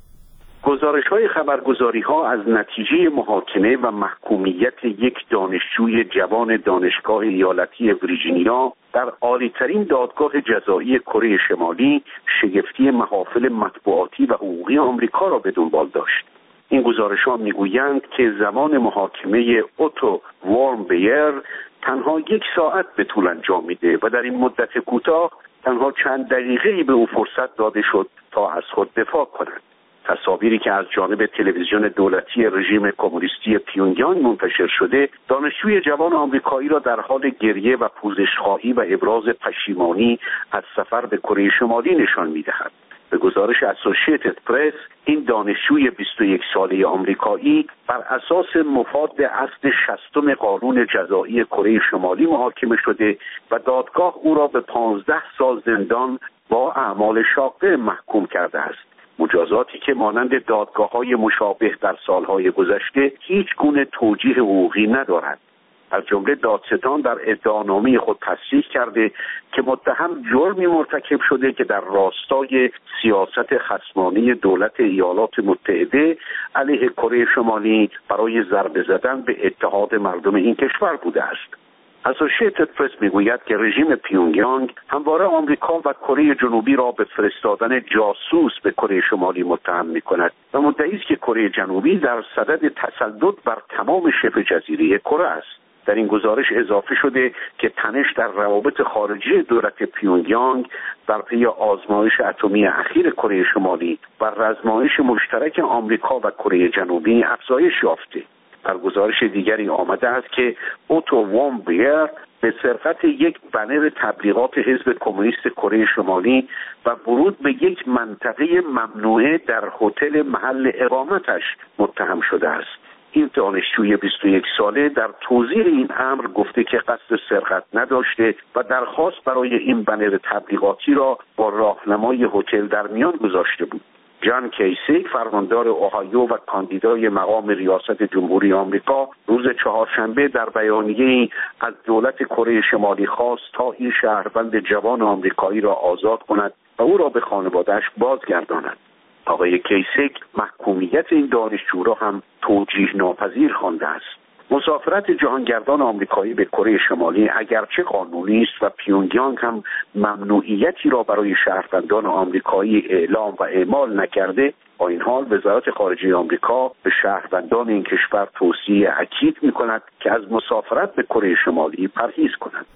گزارش‌های خبرگزاری‌ها از نتیجه محاکمه و محکومیت یک دانشجوی جوان دانشگاه ایالتی ویرجینیا در عالی‌ترین دادگاه جزایی کره شمالی شگفتی محافل مطبوعاتی و حقوقی آمریکا را به دنبال داشت. این گزارش‌ها می‌گویند که زمان محاکمه اوتو وارمبیر تنها یک ساعت به طول انجامیده و در این مدت کوتاه تنها چند دقیقه‌ای به او فرصت داده شد تا از خود دفاع کند. تصاویری که از جانب تلویزیون دولتی رژیم کمونیستی پیونگیانگ منتشر شده، دانشجوی جوان آمریکایی را در حال گریه و پوزش‌خواهی و ابراز پشیمانی از سفر به کره شمالی نشان می‌دهد. به گزارش اسوسییتد پرس، این دانشجوی بیست و یک ساله آمریکایی بر اساس مفاد اصل شصتم قانون جزایی کره شمالی محاکمه شده و دادگاه او را به پانزده سال زندان با اعمال شاقه محکوم کرده است. مجازاتی که مانند دادگاه‌های مشابه در سالهای گذشته هیچ گونه توجیه حقوقی ندارد. از جمله دادستان در ادعانامه خود تصریح کرده که متهم جرمی مرتکب شده که در راستای سیاست خصمانه دولت ایالات متحده علیه کره شمالی برای ضربه زدن به اتحاد مردم این کشور بوده است. اسوسییتد پرس میگوید که رژیم پیونگیانگ همواره آمریکا و کره جنوبی را به فرستادن جاسوس به کره شمالی متهم میکند و مدعی است که کره جنوبی در صدد تسلط بر تمام شبه جزیره کره است. در این گزارش اضافه شده که تنش در روابط خارجی دولت پیونگیانگ در پی آزمایش اتمی اخیر کره شمالی و رزمایش مشترک آمریکا و کره جنوبی افزایش یافته. در گزارش دیگری آمده است که اوتو وارمبیر به سرقت یک بنر تبلیغات حزب کمونیست کره شمالی و ورود به یک منطقه ممنوعه در هتل محل اقامتش متهم شده است. این دانشجوی بیست و یک ساله در توضیح این امر گفته که قصد سرقت نداشته و درخواست برای این بنر تبلیغاتی را با راهنمای هتل در میان گذاشته بود. جان کیسیک، فرماندار اوهایو و کاندیدای مقام ریاست جمهوری آمریکا، روز چهارشنبه در بیانیه‌ای از دولت کره شمالی خواست تا این شهروند جوان آمریکایی را آزاد کند و او را به خانواده‌اش بازگرداند. آقای کیسیک محکومیت این دانشجو را هم توجیه ناپذیر خوانده است. مسافرت جهانگردان آمریکایی به کره شمالی اگرچه قانونی است و پیونگیانگ هم ممنوعیتی را برای شهروندان آمریکایی اعلام و اعمال نکرده، با این حال وزارت خارجه آمریکا به شهروندان این کشور توصیه اکید می‌کند که از مسافرت به کره شمالی پرهیز کنند.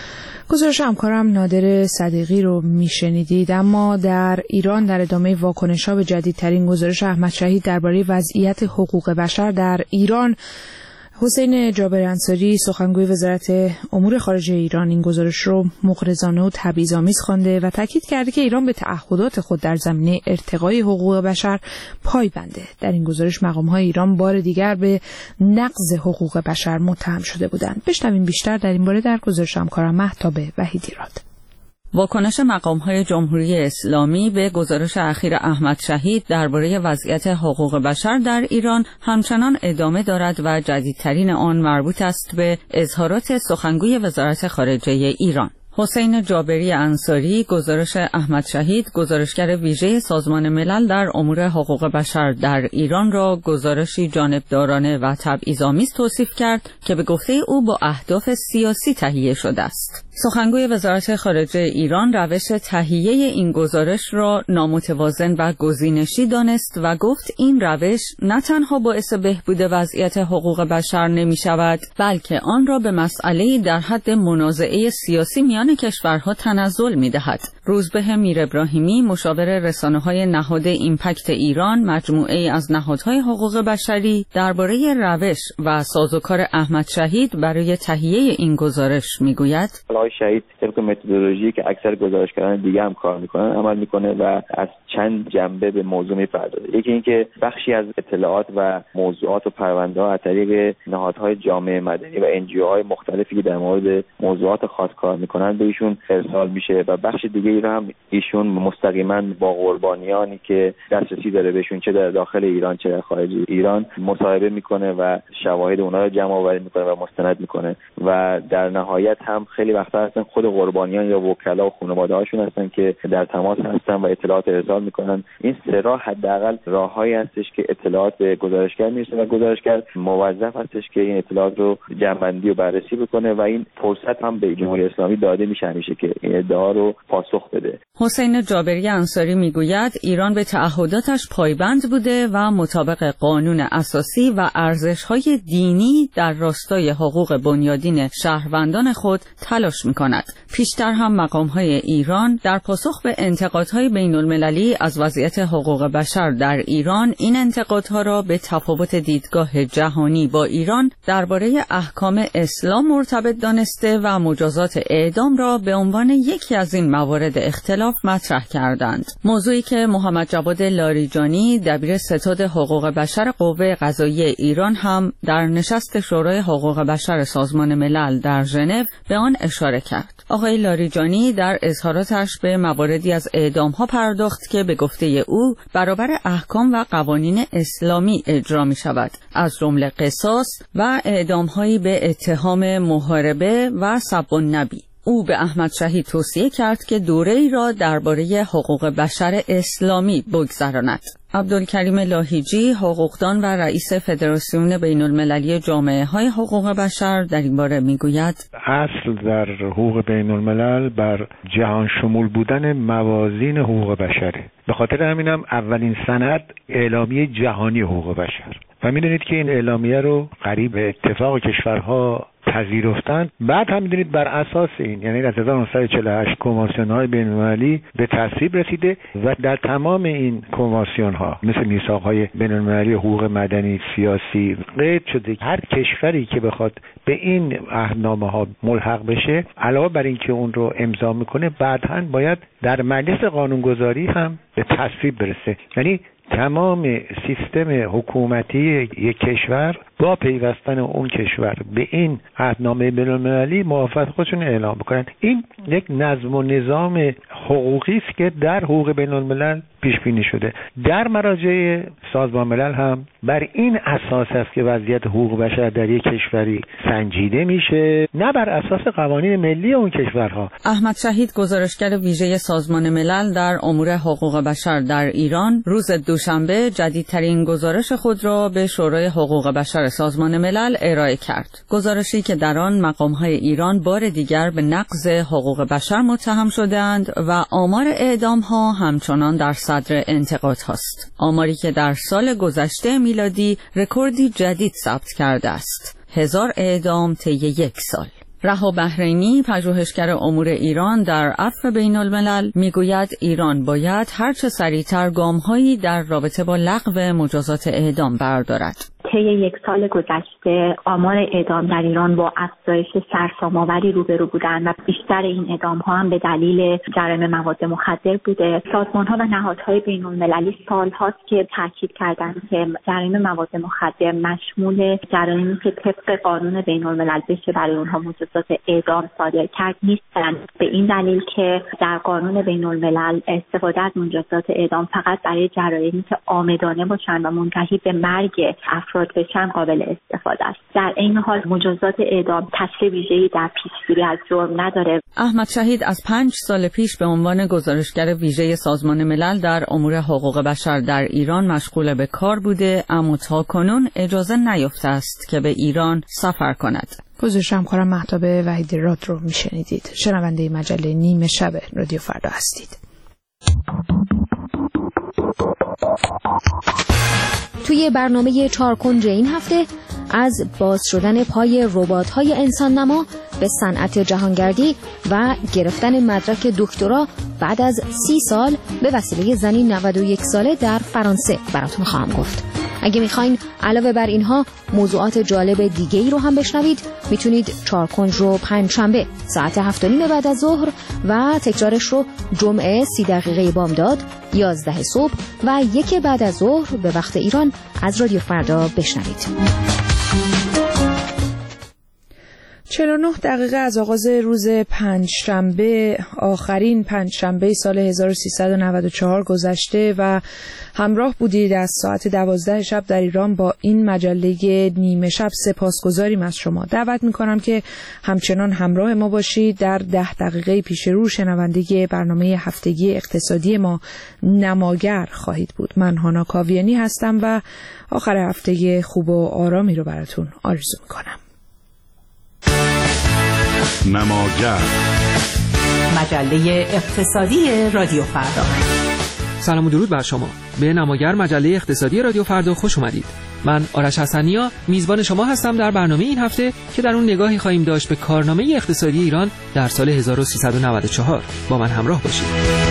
گزارش همکارم نادر صدیقی رو میشنیدید. اما در ایران در ادامه واکنش‌ها به جدیدترین گزارش احمد شهید درباره وضعیت حقوق بشر در ایران، حسین جابر انصاری سخنگوی وزارت امور خارجه ایران این گزارش رو مغرضانه و تبعیض‌آمیز خوانده و تاکید کرده که ایران به تعهدات خود در زمینه ارتقای حقوق بشر پایبنده. در این گزارش مقام‌های ایران بار دیگر به نقض حقوق بشر متهم شده بودند. بشنویم بیشتر در این باره در گزارش همکارم مهتاب وحیدی راد. واکنش مقام‌های جمهوری اسلامی به گزارش اخیر احمد شهید درباره وضعیت حقوق بشر در ایران همچنان ادامه دارد و جدیدترین آن مربوط است به اظهارات سخنگوی وزارت خارجه ایران. حسین جابری انصاری گزارش احمد شهید، گزارشگر ویژه سازمان ملل در امور حقوق بشر در ایران را گزارشی جانبدارانه و تبعیض‌آمیز توصیف کرد که به گفته او با اهداف سیاسی تهیه شده است. سخنگوی وزارت خارجه ایران روش تهیه این گزارش را نامتوازن و گزینشی دانست و گفت این روش نه تنها باعث بهبود وضعیت حقوق بشر نمی شود، بلکه آن را به مسئله در حد منازعه سیاسی میان کشورها تنزل می دهد. روزبه میر ابراهیمی، مشاور رسانه‌های نهاد ایمپکت ایران، مجموعه‌ای از نهادهای حقوق بشری، درباره روش و سازوکار احمد شهید برای تهیه این گزارش میگوید: آقای شهید طبق متدولوژی که اکثر گزارشگران دیگه هم کار میکنن عمل میکنه و از چند جنبه به موضوع میپردازه. یکی اینکه بخشی از اطلاعات و موضوعات و پرونده‌ها از طریق نهادهای جامعه مدنی و انجیوهای مختلفی که در مورد موضوعات خاص کار میکنن به ایشون ارسال میشه و بخش دیگه ای رو هم ایشون مستقیما با قربانیانی که دسترسی داره بهشون چه در داخل ایران چه در خارج ایران مصاحبه میکنه و شواهد اونها رو جمع آوری میکنه و مستند میکنه و در نهایت هم خیلی وقتا هستن خود قربانیان یا وکلا و خانواده هاشون هستن که در تماس هستن و اطلاعات ارسال میکنن. این سه راه حداقل راههایی هستش که اطلاعات به گزارشگر میرسه و گزارشگر موظف هستش که این اطلاعات رو جمع‌بندی و بررسی بکنه و این فرصت هم به جمهوری اسلامی داده میشه همیشه که این ادعا رو پاسخ بده. حسین جابری انصاری میگوید ایران به تعهداتش پایبند بوده و مطابق قانون اساسی و ارزش‌های دینی در راستای حقوق بنیادین شهروندان خود تلاش می‌کند. پیشتر هم مقام‌های ایران در پاسخ به انتقادهای بین‌المللی از وضعیت حقوق بشر در ایران این انتقادها را به تفاوت دیدگاه جهانی با ایران درباره احکام اسلام مرتبط دانسته و مجازات اعدام را به عنوان یکی از این موارد اختلاف مطرح کردند. موضوعی که محمد جواد لاریجانی دبیر ستاد حقوق بشر قوه قضاییه ایران هم در نشست شورای حقوق بشر سازمان ملل در ژنو به آن اشاره کرد. آقای لاریجانی در اظهاراتش به مواردی از اعدام‌ها پرداخت که به گفته او برابر احکام و قوانین اسلامی اجرا می‌شود، از جمله قصاص و اعدام‌هایی به اتهام محاربه و سب النبی. او به احمد شهید توصیه کرد که دوره‌ای را درباره حقوق بشر اسلامی بگذراند. عبدالکریم لاهیجی، حقوقدان و رئیس فدراسیون بین‌المللی جامعه‌های حقوق بشر در این باره میگوید: اصل در حقوق بین‌الملل بر جهان شمول بودن موازین حقوق بشره. به خاطر همینم اولین سند اعلامیه جهانی حقوق بشر و میدونید که این اعلامیه رو قریب به اتفاق کشورها پذیرفتند. بعد هم میدونید بر اساس این یعنی از هزار و نهصد و چهل و هشت کنوانسیون های بین‌المللی به تصویب رسیده و در تمام این کنوانسیون ها مثل میثاق های بین‌المللی حقوق مدنی سیاسی قید شده هر کشوری که بخواد به این عهدنامه ها ملحق بشه علاوه بر این که اون رو امضا میکنه بعداً باید در مجلس قانونگذاری هم به تصویب برسه. یعنی تمام سیستم حکومتی یک کشور با پیوستن اون کشور به این عهدنامه بین‌المللی موافقت خودشون اعلام بکنن. این یک نظم و نظام حقوقی است که در حقوق بین‌الملل پیش بینی شده. در مراجع سازمان ملل هم بر این اساس است که وضعیت حقوق بشر در یک کشوری سنجیده میشه، نه بر اساس قوانین ملی اون کشورها. احمد شهید، گزارشگر ویژه سازمان ملل در امور حقوق بشر در ایران، روز دوشنبه جدیدترین گزارش خود را به شورای حقوق بشر سازمان ملل ارائه کرد. گزارشی که در آن مقام‌های ایران بار دیگر به نقض حقوق بشر متهم شدند و آمار اعدام‌ها همچنان در صدر انتقاد هاست. آماری که در سال گذشته میلادی رکوردی جدید ثبت کرده است. هزار اعدام طی یک سال. رها بحرینی، پژوهشگر امور ایران در عفو بین‌الملل، میگوید ایران باید هرچه سریعتر گام‌هایی در رابطه با لغو مجازات اعدام بردارد. طی یک سال گذشته آمار اعدام در ایران با افزایش سرسام‌آوری روبرو بودند و بیشتر این اعدام‌ها هم به دلیل جرایم مواد مخدر بوده. سازمان‌ها و نهادهای بین‌المللی سال‌هاست که تاکید کردند که جرایم مواد مخدر مشمول جرایمی که طبق قانون بین‌الملل بشه برای اونها مجازات اعدام صادر کرد نیستند. به این دلیل که در قانون بین‌الملل استفاده از مجازات اعدام فقط برای جرایمی که عامدانه باشند و منتهی به مرگ افراد بشن قابل استفاده است. در این حال مجازات اعدام تاثیر ویژه‌ای در پیشگیری از جرم نداره. احمد شهید از پنج سال پیش به عنوان گزارشگر ویژه سازمان ملل در امور حقوق بشر در ایران مشغول به کار بوده، اما تاکنون اجازه نیافته است که به ایران سفر کند. گزارش همکارم مهتاب وحیدی راد رو میشنیدید. شنونده مجله نیمه شب رادیو فردا هستید. توی برنامه چارکنج این هفته از باز شدن پای ربات‌های انسان نما به صنعت جهانگردی و گرفتن مدرک دکترا بعد از سی سال به وسیله زنی نود و یک ساله در فرانسه براتون خواهم گفت. اگه میخواین علاوه بر اینها موضوعات جالب دیگه ای رو هم بشنوید، میتونید چارکنج رو پنج شنبه ساعت هفت و نیم بعد از ظهر و تکرارش رو جمعه سی دقیقه بامداد یازده صبح و یک بعد از ظهر به وقت ایران از رادیو فردا بشنوید. چهل و نه دقیقه از آغاز روز پنجشنبه، آخرین پنجشنبه سال هزار و سیصد و نود و چهار گذشته و همراه بودید از ساعت دوازده شب در ایران با این مجله نیمه شب. سپاسگزاریم از شما. دعوت میکنم که همچنان همراه ما باشید. در ده دقیقه پیش رو شنونده برنامه هفتگی اقتصادی ما نماگر خواهید بود. من هانا کاویانی هستم و آخر هفته خوب و آرامی رو براتون آرزو میکنم. نماگر، مجله اقتصادی رادیو فردا. سلام و درود بر شما. به نماگر مجله اقتصادی رادیو فردا خوش اومدید. من آرش حسنیا میزبان شما هستم در برنامه این هفته که در اون نگاهی خواهیم داشت به کارنامه اقتصادی ایران در سال هزار و سیصد و نود و چهار. با من همراه باشید.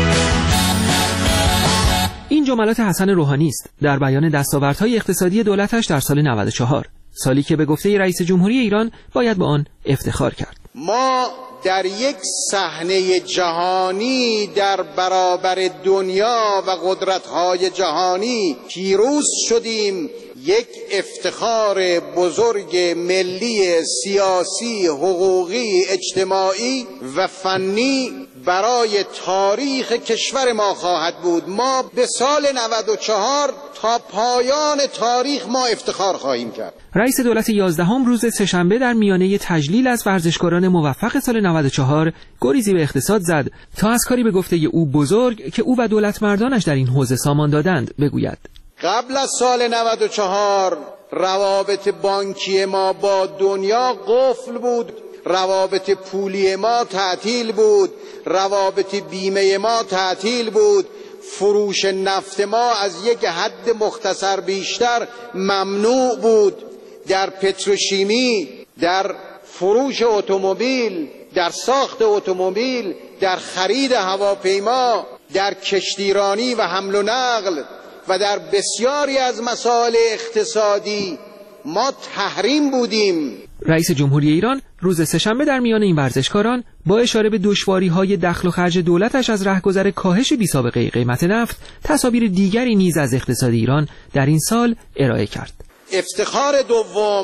این جملات حسن روحانی است در بیان دستاوردهای اقتصادی دولتش در سال نود و چهار، سالی که به گفته رئیس جمهوری ایران باید به آن افتخار کرد. ما در یک صحنه جهانی در برابر دنیا و قدرت‌های جهانی پیروز شدیم. یک افتخار بزرگ ملی، سیاسی، حقوقی، اجتماعی و فنی برای تاریخ کشور ما خواهد بود. ما به سال نود و چهار تا پایان تاریخ ما افتخار خواهیم کرد. رئیس دولت یازدهم روز سه‌شنبه در میانه تجلیل از ورزشکاران موفق سال نود و چهار گریزی به اقتصاد زد تا از کاری به گفته او بزرگ که او و دولت مردانش در این حوزه سامان دادند بگوید. قبل از سال نود و چهار روابط بانکی ما با دنیا قفل بود، روابط پولی ما تعطیل بود، روابط بیمه ما تعطیل بود، فروش نفت ما از یک حد مختصر بیشتر ممنوع بود. در پتروشیمی، در فروش اتومبیل، در ساخت اتومبیل، در خرید هواپیما، در کشتیرانی و حمل و نقل و در بسیاری از مسائل اقتصادی ما تحریم بودیم. رئیس جمهوری ایران روز سه‌شنبه در میان این ورزشکاران با اشاره به دشواری‌های دخل و خرج دولتش از رهگذر کاهش بی‌سابقه قیمت نفت، تصاویر دیگری نیز از اقتصاد ایران در این سال ارائه کرد. افتخار دوم،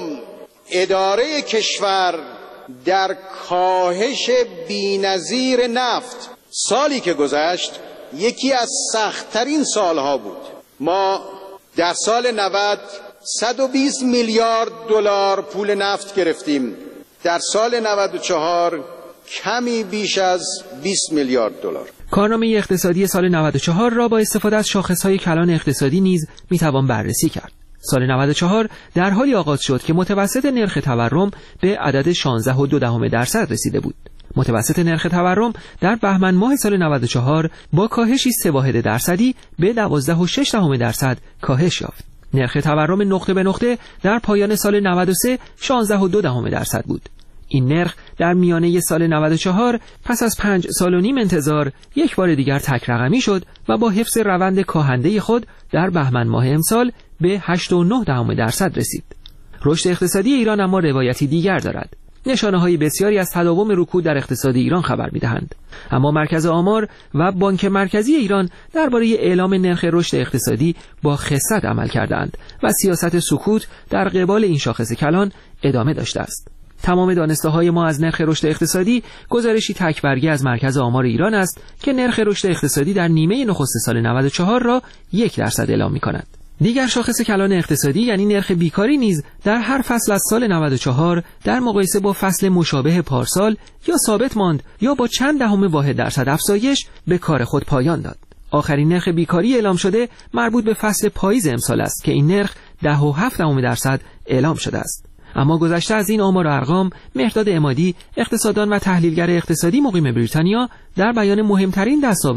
اداره کشور در کاهش بی‌نظیر نفت. سالی که گذشت یکی از سخت‌ترین سالها بود. ما در سال نود صد و بیست میلیارد دلار پول نفت گرفتیم. در سال نود و چهار کمی بیش از بیست میلیارد دلار. کارنامه اقتصادی سال نود و چهار را با استفاده از شاخص‌های کلان اقتصادی نیز میتوان بررسی کرد. سال نود و چهار در حالی آغاز شد که متوسط نرخ تورم به عدد شانزده و دو دهم درصد رسیده بود. متوسط نرخ تورم در بهمن ماه سال نود و چهار با کاهشی سه واحد درصدی به دوازده و شش دهم درصد کاهش یافت. نرخ تورم نقطه به نقطه در پایان سال نود و سه شانزده و دو دهم درصد بود. این نرخ در میانه سال نود و چهار پس از پنج سال و نیم انتظار یک بار دیگر تک رقمی شد و با حفظ روند کاهنده خود در بهمن ماه امسال به هشت و نه دهم درصد رسید. رشد اقتصادی ایران اما روایتی دیگر دارد. نشانه‌های بسیاری از تداوم رکود در اقتصاد ایران خبر می‌دهند. اما مرکز آمار و بانک مرکزی ایران درباره اعلام نرخ رشد اقتصادی با خست عمل کردند و سیاست سکوت در قبال این شاخص کلان ادامه داشته است. تمام دانسته‌های ما از نرخ رشد اقتصادی گزارشی تک‌برگی از مرکز آمار ایران است که نرخ رشد اقتصادی در نیمه نخست سال نود و چهار را یک درصد اعلام می‌کند. دیگر شاخص کلان اقتصادی یعنی نرخ بیکاری نیز در هر فصل از سال نود و چهار در مقایسه با فصل مشابه پارسال یا ثابت ماند یا با چند دهم واحد درصد افزایش به کار خود پایان داد. آخرین نرخ بیکاری اعلام شده مربوط به فصل پاییز امسال است که این نرخ ده و هفت دهم درصد اعلام شده است. اما گذشته از این آمار و ارقام، مهرداد عمادی، اقتصاددان و تحلیلگر اقتصادی مقیم بریتانیا، در بیان مهمترین دستاورد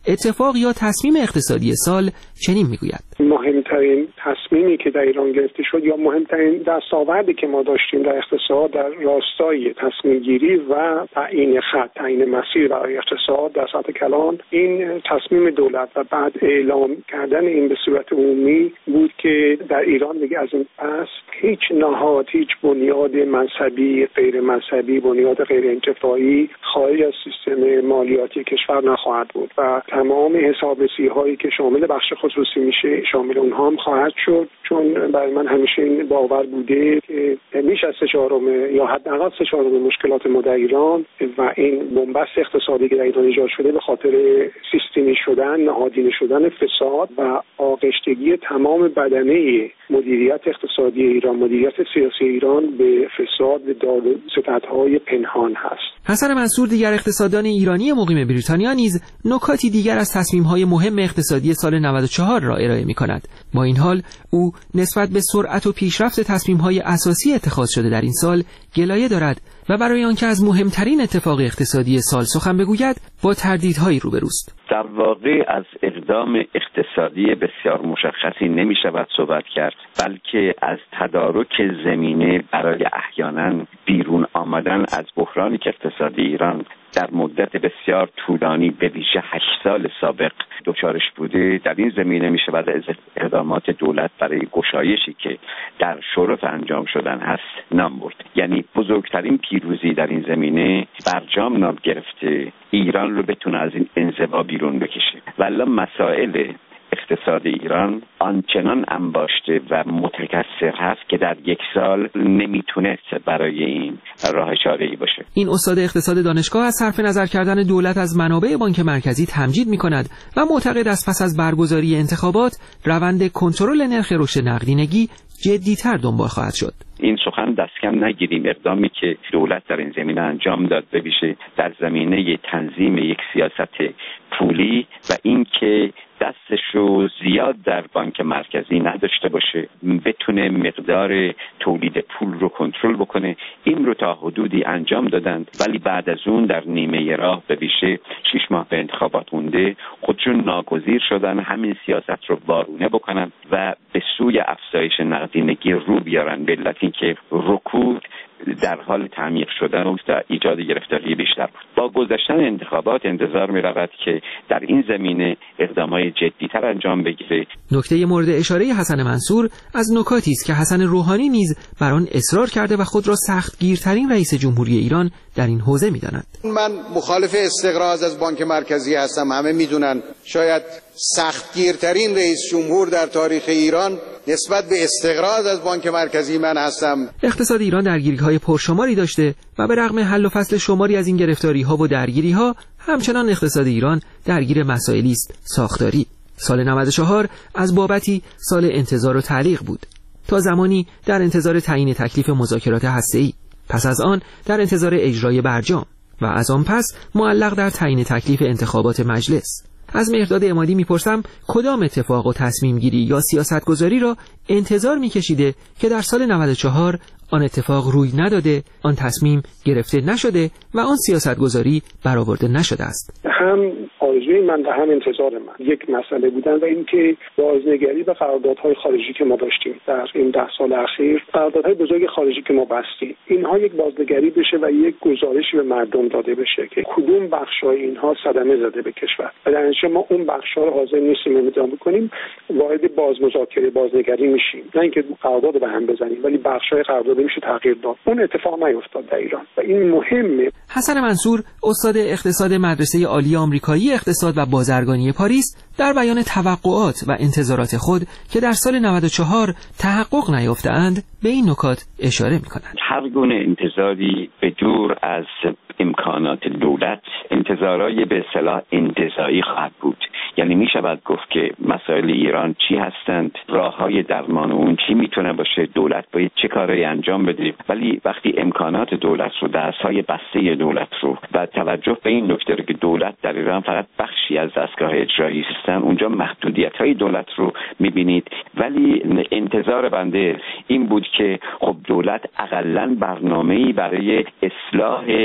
اتفاق یا تصمیم اقتصادی سال چنین میگوید: مهمترین تصمیمی که در ایران گرفته شد یا مهمترین دستاوردی که ما داشتیم در اقتصاد در راستای تصمیم گیری و تعیین خط، تعیین مسیر برای اقتصاد در سطح کلان، این تصمیم دولت و بعد اعلام کردن این به صورت عمومی بود که در ایران دیگه از این پس هیچ نهاد، هیچ بنیاد مذهبی، غیر مذهبی، بنیاد غیر انتفاعی خارج از سیستم مالیاتی کشور نخواهد بود و تمام حسابرسی هایی که شامل بخش خصوصی میشه شامل اونها هم خواهد شد، چون برای من همیشه این باور بوده که بیش از سه چهارم یا حداقل سه چهارم مشکلات ما در ایران و این بنبست اقتصادی که در ایران ایجاد شده به خاطر سیستمی شدن، نهادینه شدن فساد و آغشتگی تمام بدنه مدیریت اقتصادی ایران، مدیریت سیاسی ایران به فساد و داد ستدهای پنهان هست. حسن منصور، دیگر اقتصاددان ایرانی مقیم بریتانیا، نیز نکاتی دیگر از تصمیم‌های مهم اقتصادی سال نود و چهار را ارائه می‌کند. با این حال او نسبت به سرعت و پیشرفت تصمیم‌های اساسی اتخاذ شده در این سال گلایه دارد و برای آنکه از مهمترین اتفاق اقتصادی سال سخن بگوید با تردیدهایی روبروست. در واقع از اقدام اقتصادی بسیار مشخصی نمی شود صحبت کرد، بلکه از تدارک زمینه برای احیانا بیرون آمدن از بحرانی که اقتصادی ایران در مدت بسیار طولانی به ویژه هشت سال سابق دچارش بوده. در این زمینه می شود از اقدامات دولت برای گشایشی که در شرف انجام شدن هست نام برد. یعنی بزرگترین پیروزی در این زمینه برجام نام گرفته ایران رو بتونه از این انزوا بیرون بکشه. ولی مسائل اقتصاد ایران آنچنان انباشته و متکثر هست که در یک سال نمیتونست برای این راه چاره‌ای باشه. این استاد اقتصاد دانشگاه از صرف نظر کردن دولت از منابع بانک مرکزی تمجید می‌کند و معتقد است پس از برگزاری انتخابات روند کنترل نرخ رشد نقدینگی جدی‌تر دنبال خواهد شد. این سخن دست کم نگیریم. اقدامی که دولت در این زمینه انجام داد به ویژه در زمینه تنظیم یک سیاست پولی و اینکه دستش رو زیاد در بانک مرکزی نداشته باشه، بتونه مقدار تولید پول رو کنترل بکنه، این رو تا حدودی انجام دادند. ولی بعد از اون در نیمه راه به ویژه شش ماه به انتخابات مونده خودشون ناگزیر شدن همین سیاست رو وارونه بکنن و به سوی افزایش نقدینگی رو بیارن، به علت اینکه رکود در حال تعمیق شدن و ایجاد گرفتاری بیشتر بود. با گذشتن انتخابات انتظار می رود که در این زمینه اقدامات جدی‌تر انجام بگیره. نکته مورد اشاره حسن منصور از نکاتی است که حسن روحانی نیز بر آن اصرار کرده و خود را سختگیرترین رئیس جمهوری ایران در این حوزه می‌داند. من مخالف استقراض از بانک مرکزی هستم. همه می‌دونن شاید سختگیرترین رئیس جمهور در تاریخ ایران نسبت به استقراض از بانک مرکزی من هستم. اقتصاد ایران درگیری‌های پرشماری داشته و به رغم حل و فصل شماری از این گرفتاری‌ها و درگیری‌ها همچنان اقتصاد ایران درگیر مسائلی است ساختاری. سال نود و چهار از بابتی سال انتظار و تعلیق بود. تا زمانی در انتظار تعیین تکلیف مذاکرات هسته‌ای، پس از آن در انتظار اجرای برجام و از آن پس معلق در تعیین تکلیف انتخابات مجلس. از مهرداد عمادی میپرسم کدام اتفاق و تصمیم گیری یا سیاست گذاری را انتظار میکشیده که در سال نود و چهار آن اتفاق روی نداده، آن تصمیم گرفته نشده و آن سیاست گذاری برآورده نشده است. هم آرزوی من و هم انتظار من یک مسئله بودن و اینکه بازنگری به قراردادهای خارجی که ما داشتیم در این ده سال اخیر، قراردادهای بزرگ خارجی که ما بستیم، اینها یک بازنگری بشه و یک گزارشی به مردم داده بشه که کدوم بخش‌های اینها صدمه زده به کشور و در نتیجه ما اون بخش‌ها رو حاضر نیستیم اعلام بکنیم، وارد بازمذاکره بازنگری میشیم، نه اینکه قرارداد به هم بزنیم ولی بخش‌های قرارداد میشه تغییر داد. اون اتفاق نیفتاد در ایران و این مهمه. حسن منصور، استاد اقتصاد مدرسه عالی آمریکایی اقتصاد و بازرگانی پاریس، در بیان توقعات و انتظارات خود که در سال نود و چهار تحقق نیافته‌اند به این نکات اشاره می‌کنند. هر گونه انتظاری به دور از امکانات دولت انتظارای به اصطلاح انتزاعی خواهد بود. یعنی می شود گفت که مسائل ایران چی هستند، راه‌های درمان اون چی میتونه باشه، دولت باید چه کاری انجام بده. ولی وقتی امکانات دولت رو، دست‌های بسته دولت رو و توجه به این نکته که دولت در ایران فقط بخشی از دستگاه اجرایی هستن، اونجا محدودیت‌های دولت رو می‌بینید. ولی انتظار بنده این بود که خب دولت حداقل برنامه‌ای برای اصلاح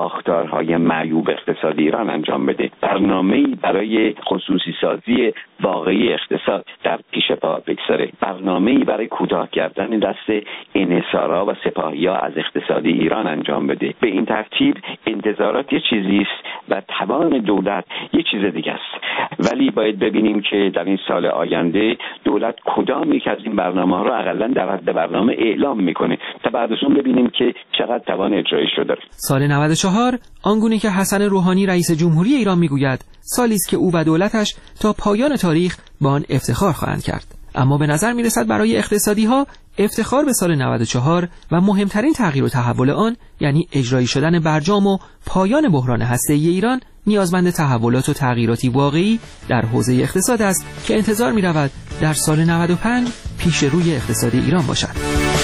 ساختارهای معیوب اقتصادی ایران انجام بده، برنامه‌ای برای خصوصی سازی واقعی اقتصاد در پیش پا بگذاره، برنامه‌ای برای کوتاه کردن دست انحصارا و سپاهی‌ها از اقتصاد ایران انجام بده. به این ترتیب انتظارات یه چیزی است و توان دولت یه چیز دیگه است. ولی باید ببینیم که در این سال آینده دولت کدام یک از این برنامه‌ها رو حداقل در حد برنامه اعلام میکنه تا بعد از اون ببینیم که چقدر توان اجرایش رو داره. سال نود و چهار آنگونه که حسن روحانی رئیس جمهوری ایران میگوید سالی است که او و دولتش تا پایان تاریخ با آن افتخار خواهند کرد. اما به نظر میرسد برای اقتصادی ها افتخار به سال نود و چهار و مهمترین تغییر و تحول آن یعنی اجرایی شدن برجام و پایان بحران هسته‌ای ایران نیازمند تحولات و تغییراتی واقعی در حوزه اقتصاد است که انتظار می رود در سال نود و پنج پیش روی اقتصاد ایران باشد.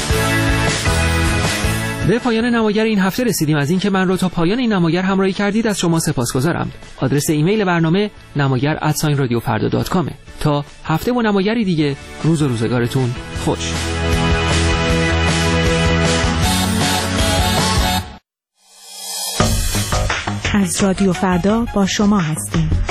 به پایان نماگر این هفته رسیدیم. از اینکه من را تا پایان این نماگر همراهی کردید از شما سپاسگزارم. آدرس ایمیل برنامه نماگر ات رادیو فردا دات کام. تا هفته و نماگری دیگه روز و روزگارتون خوش. از رادیو فردا با شما هستیم.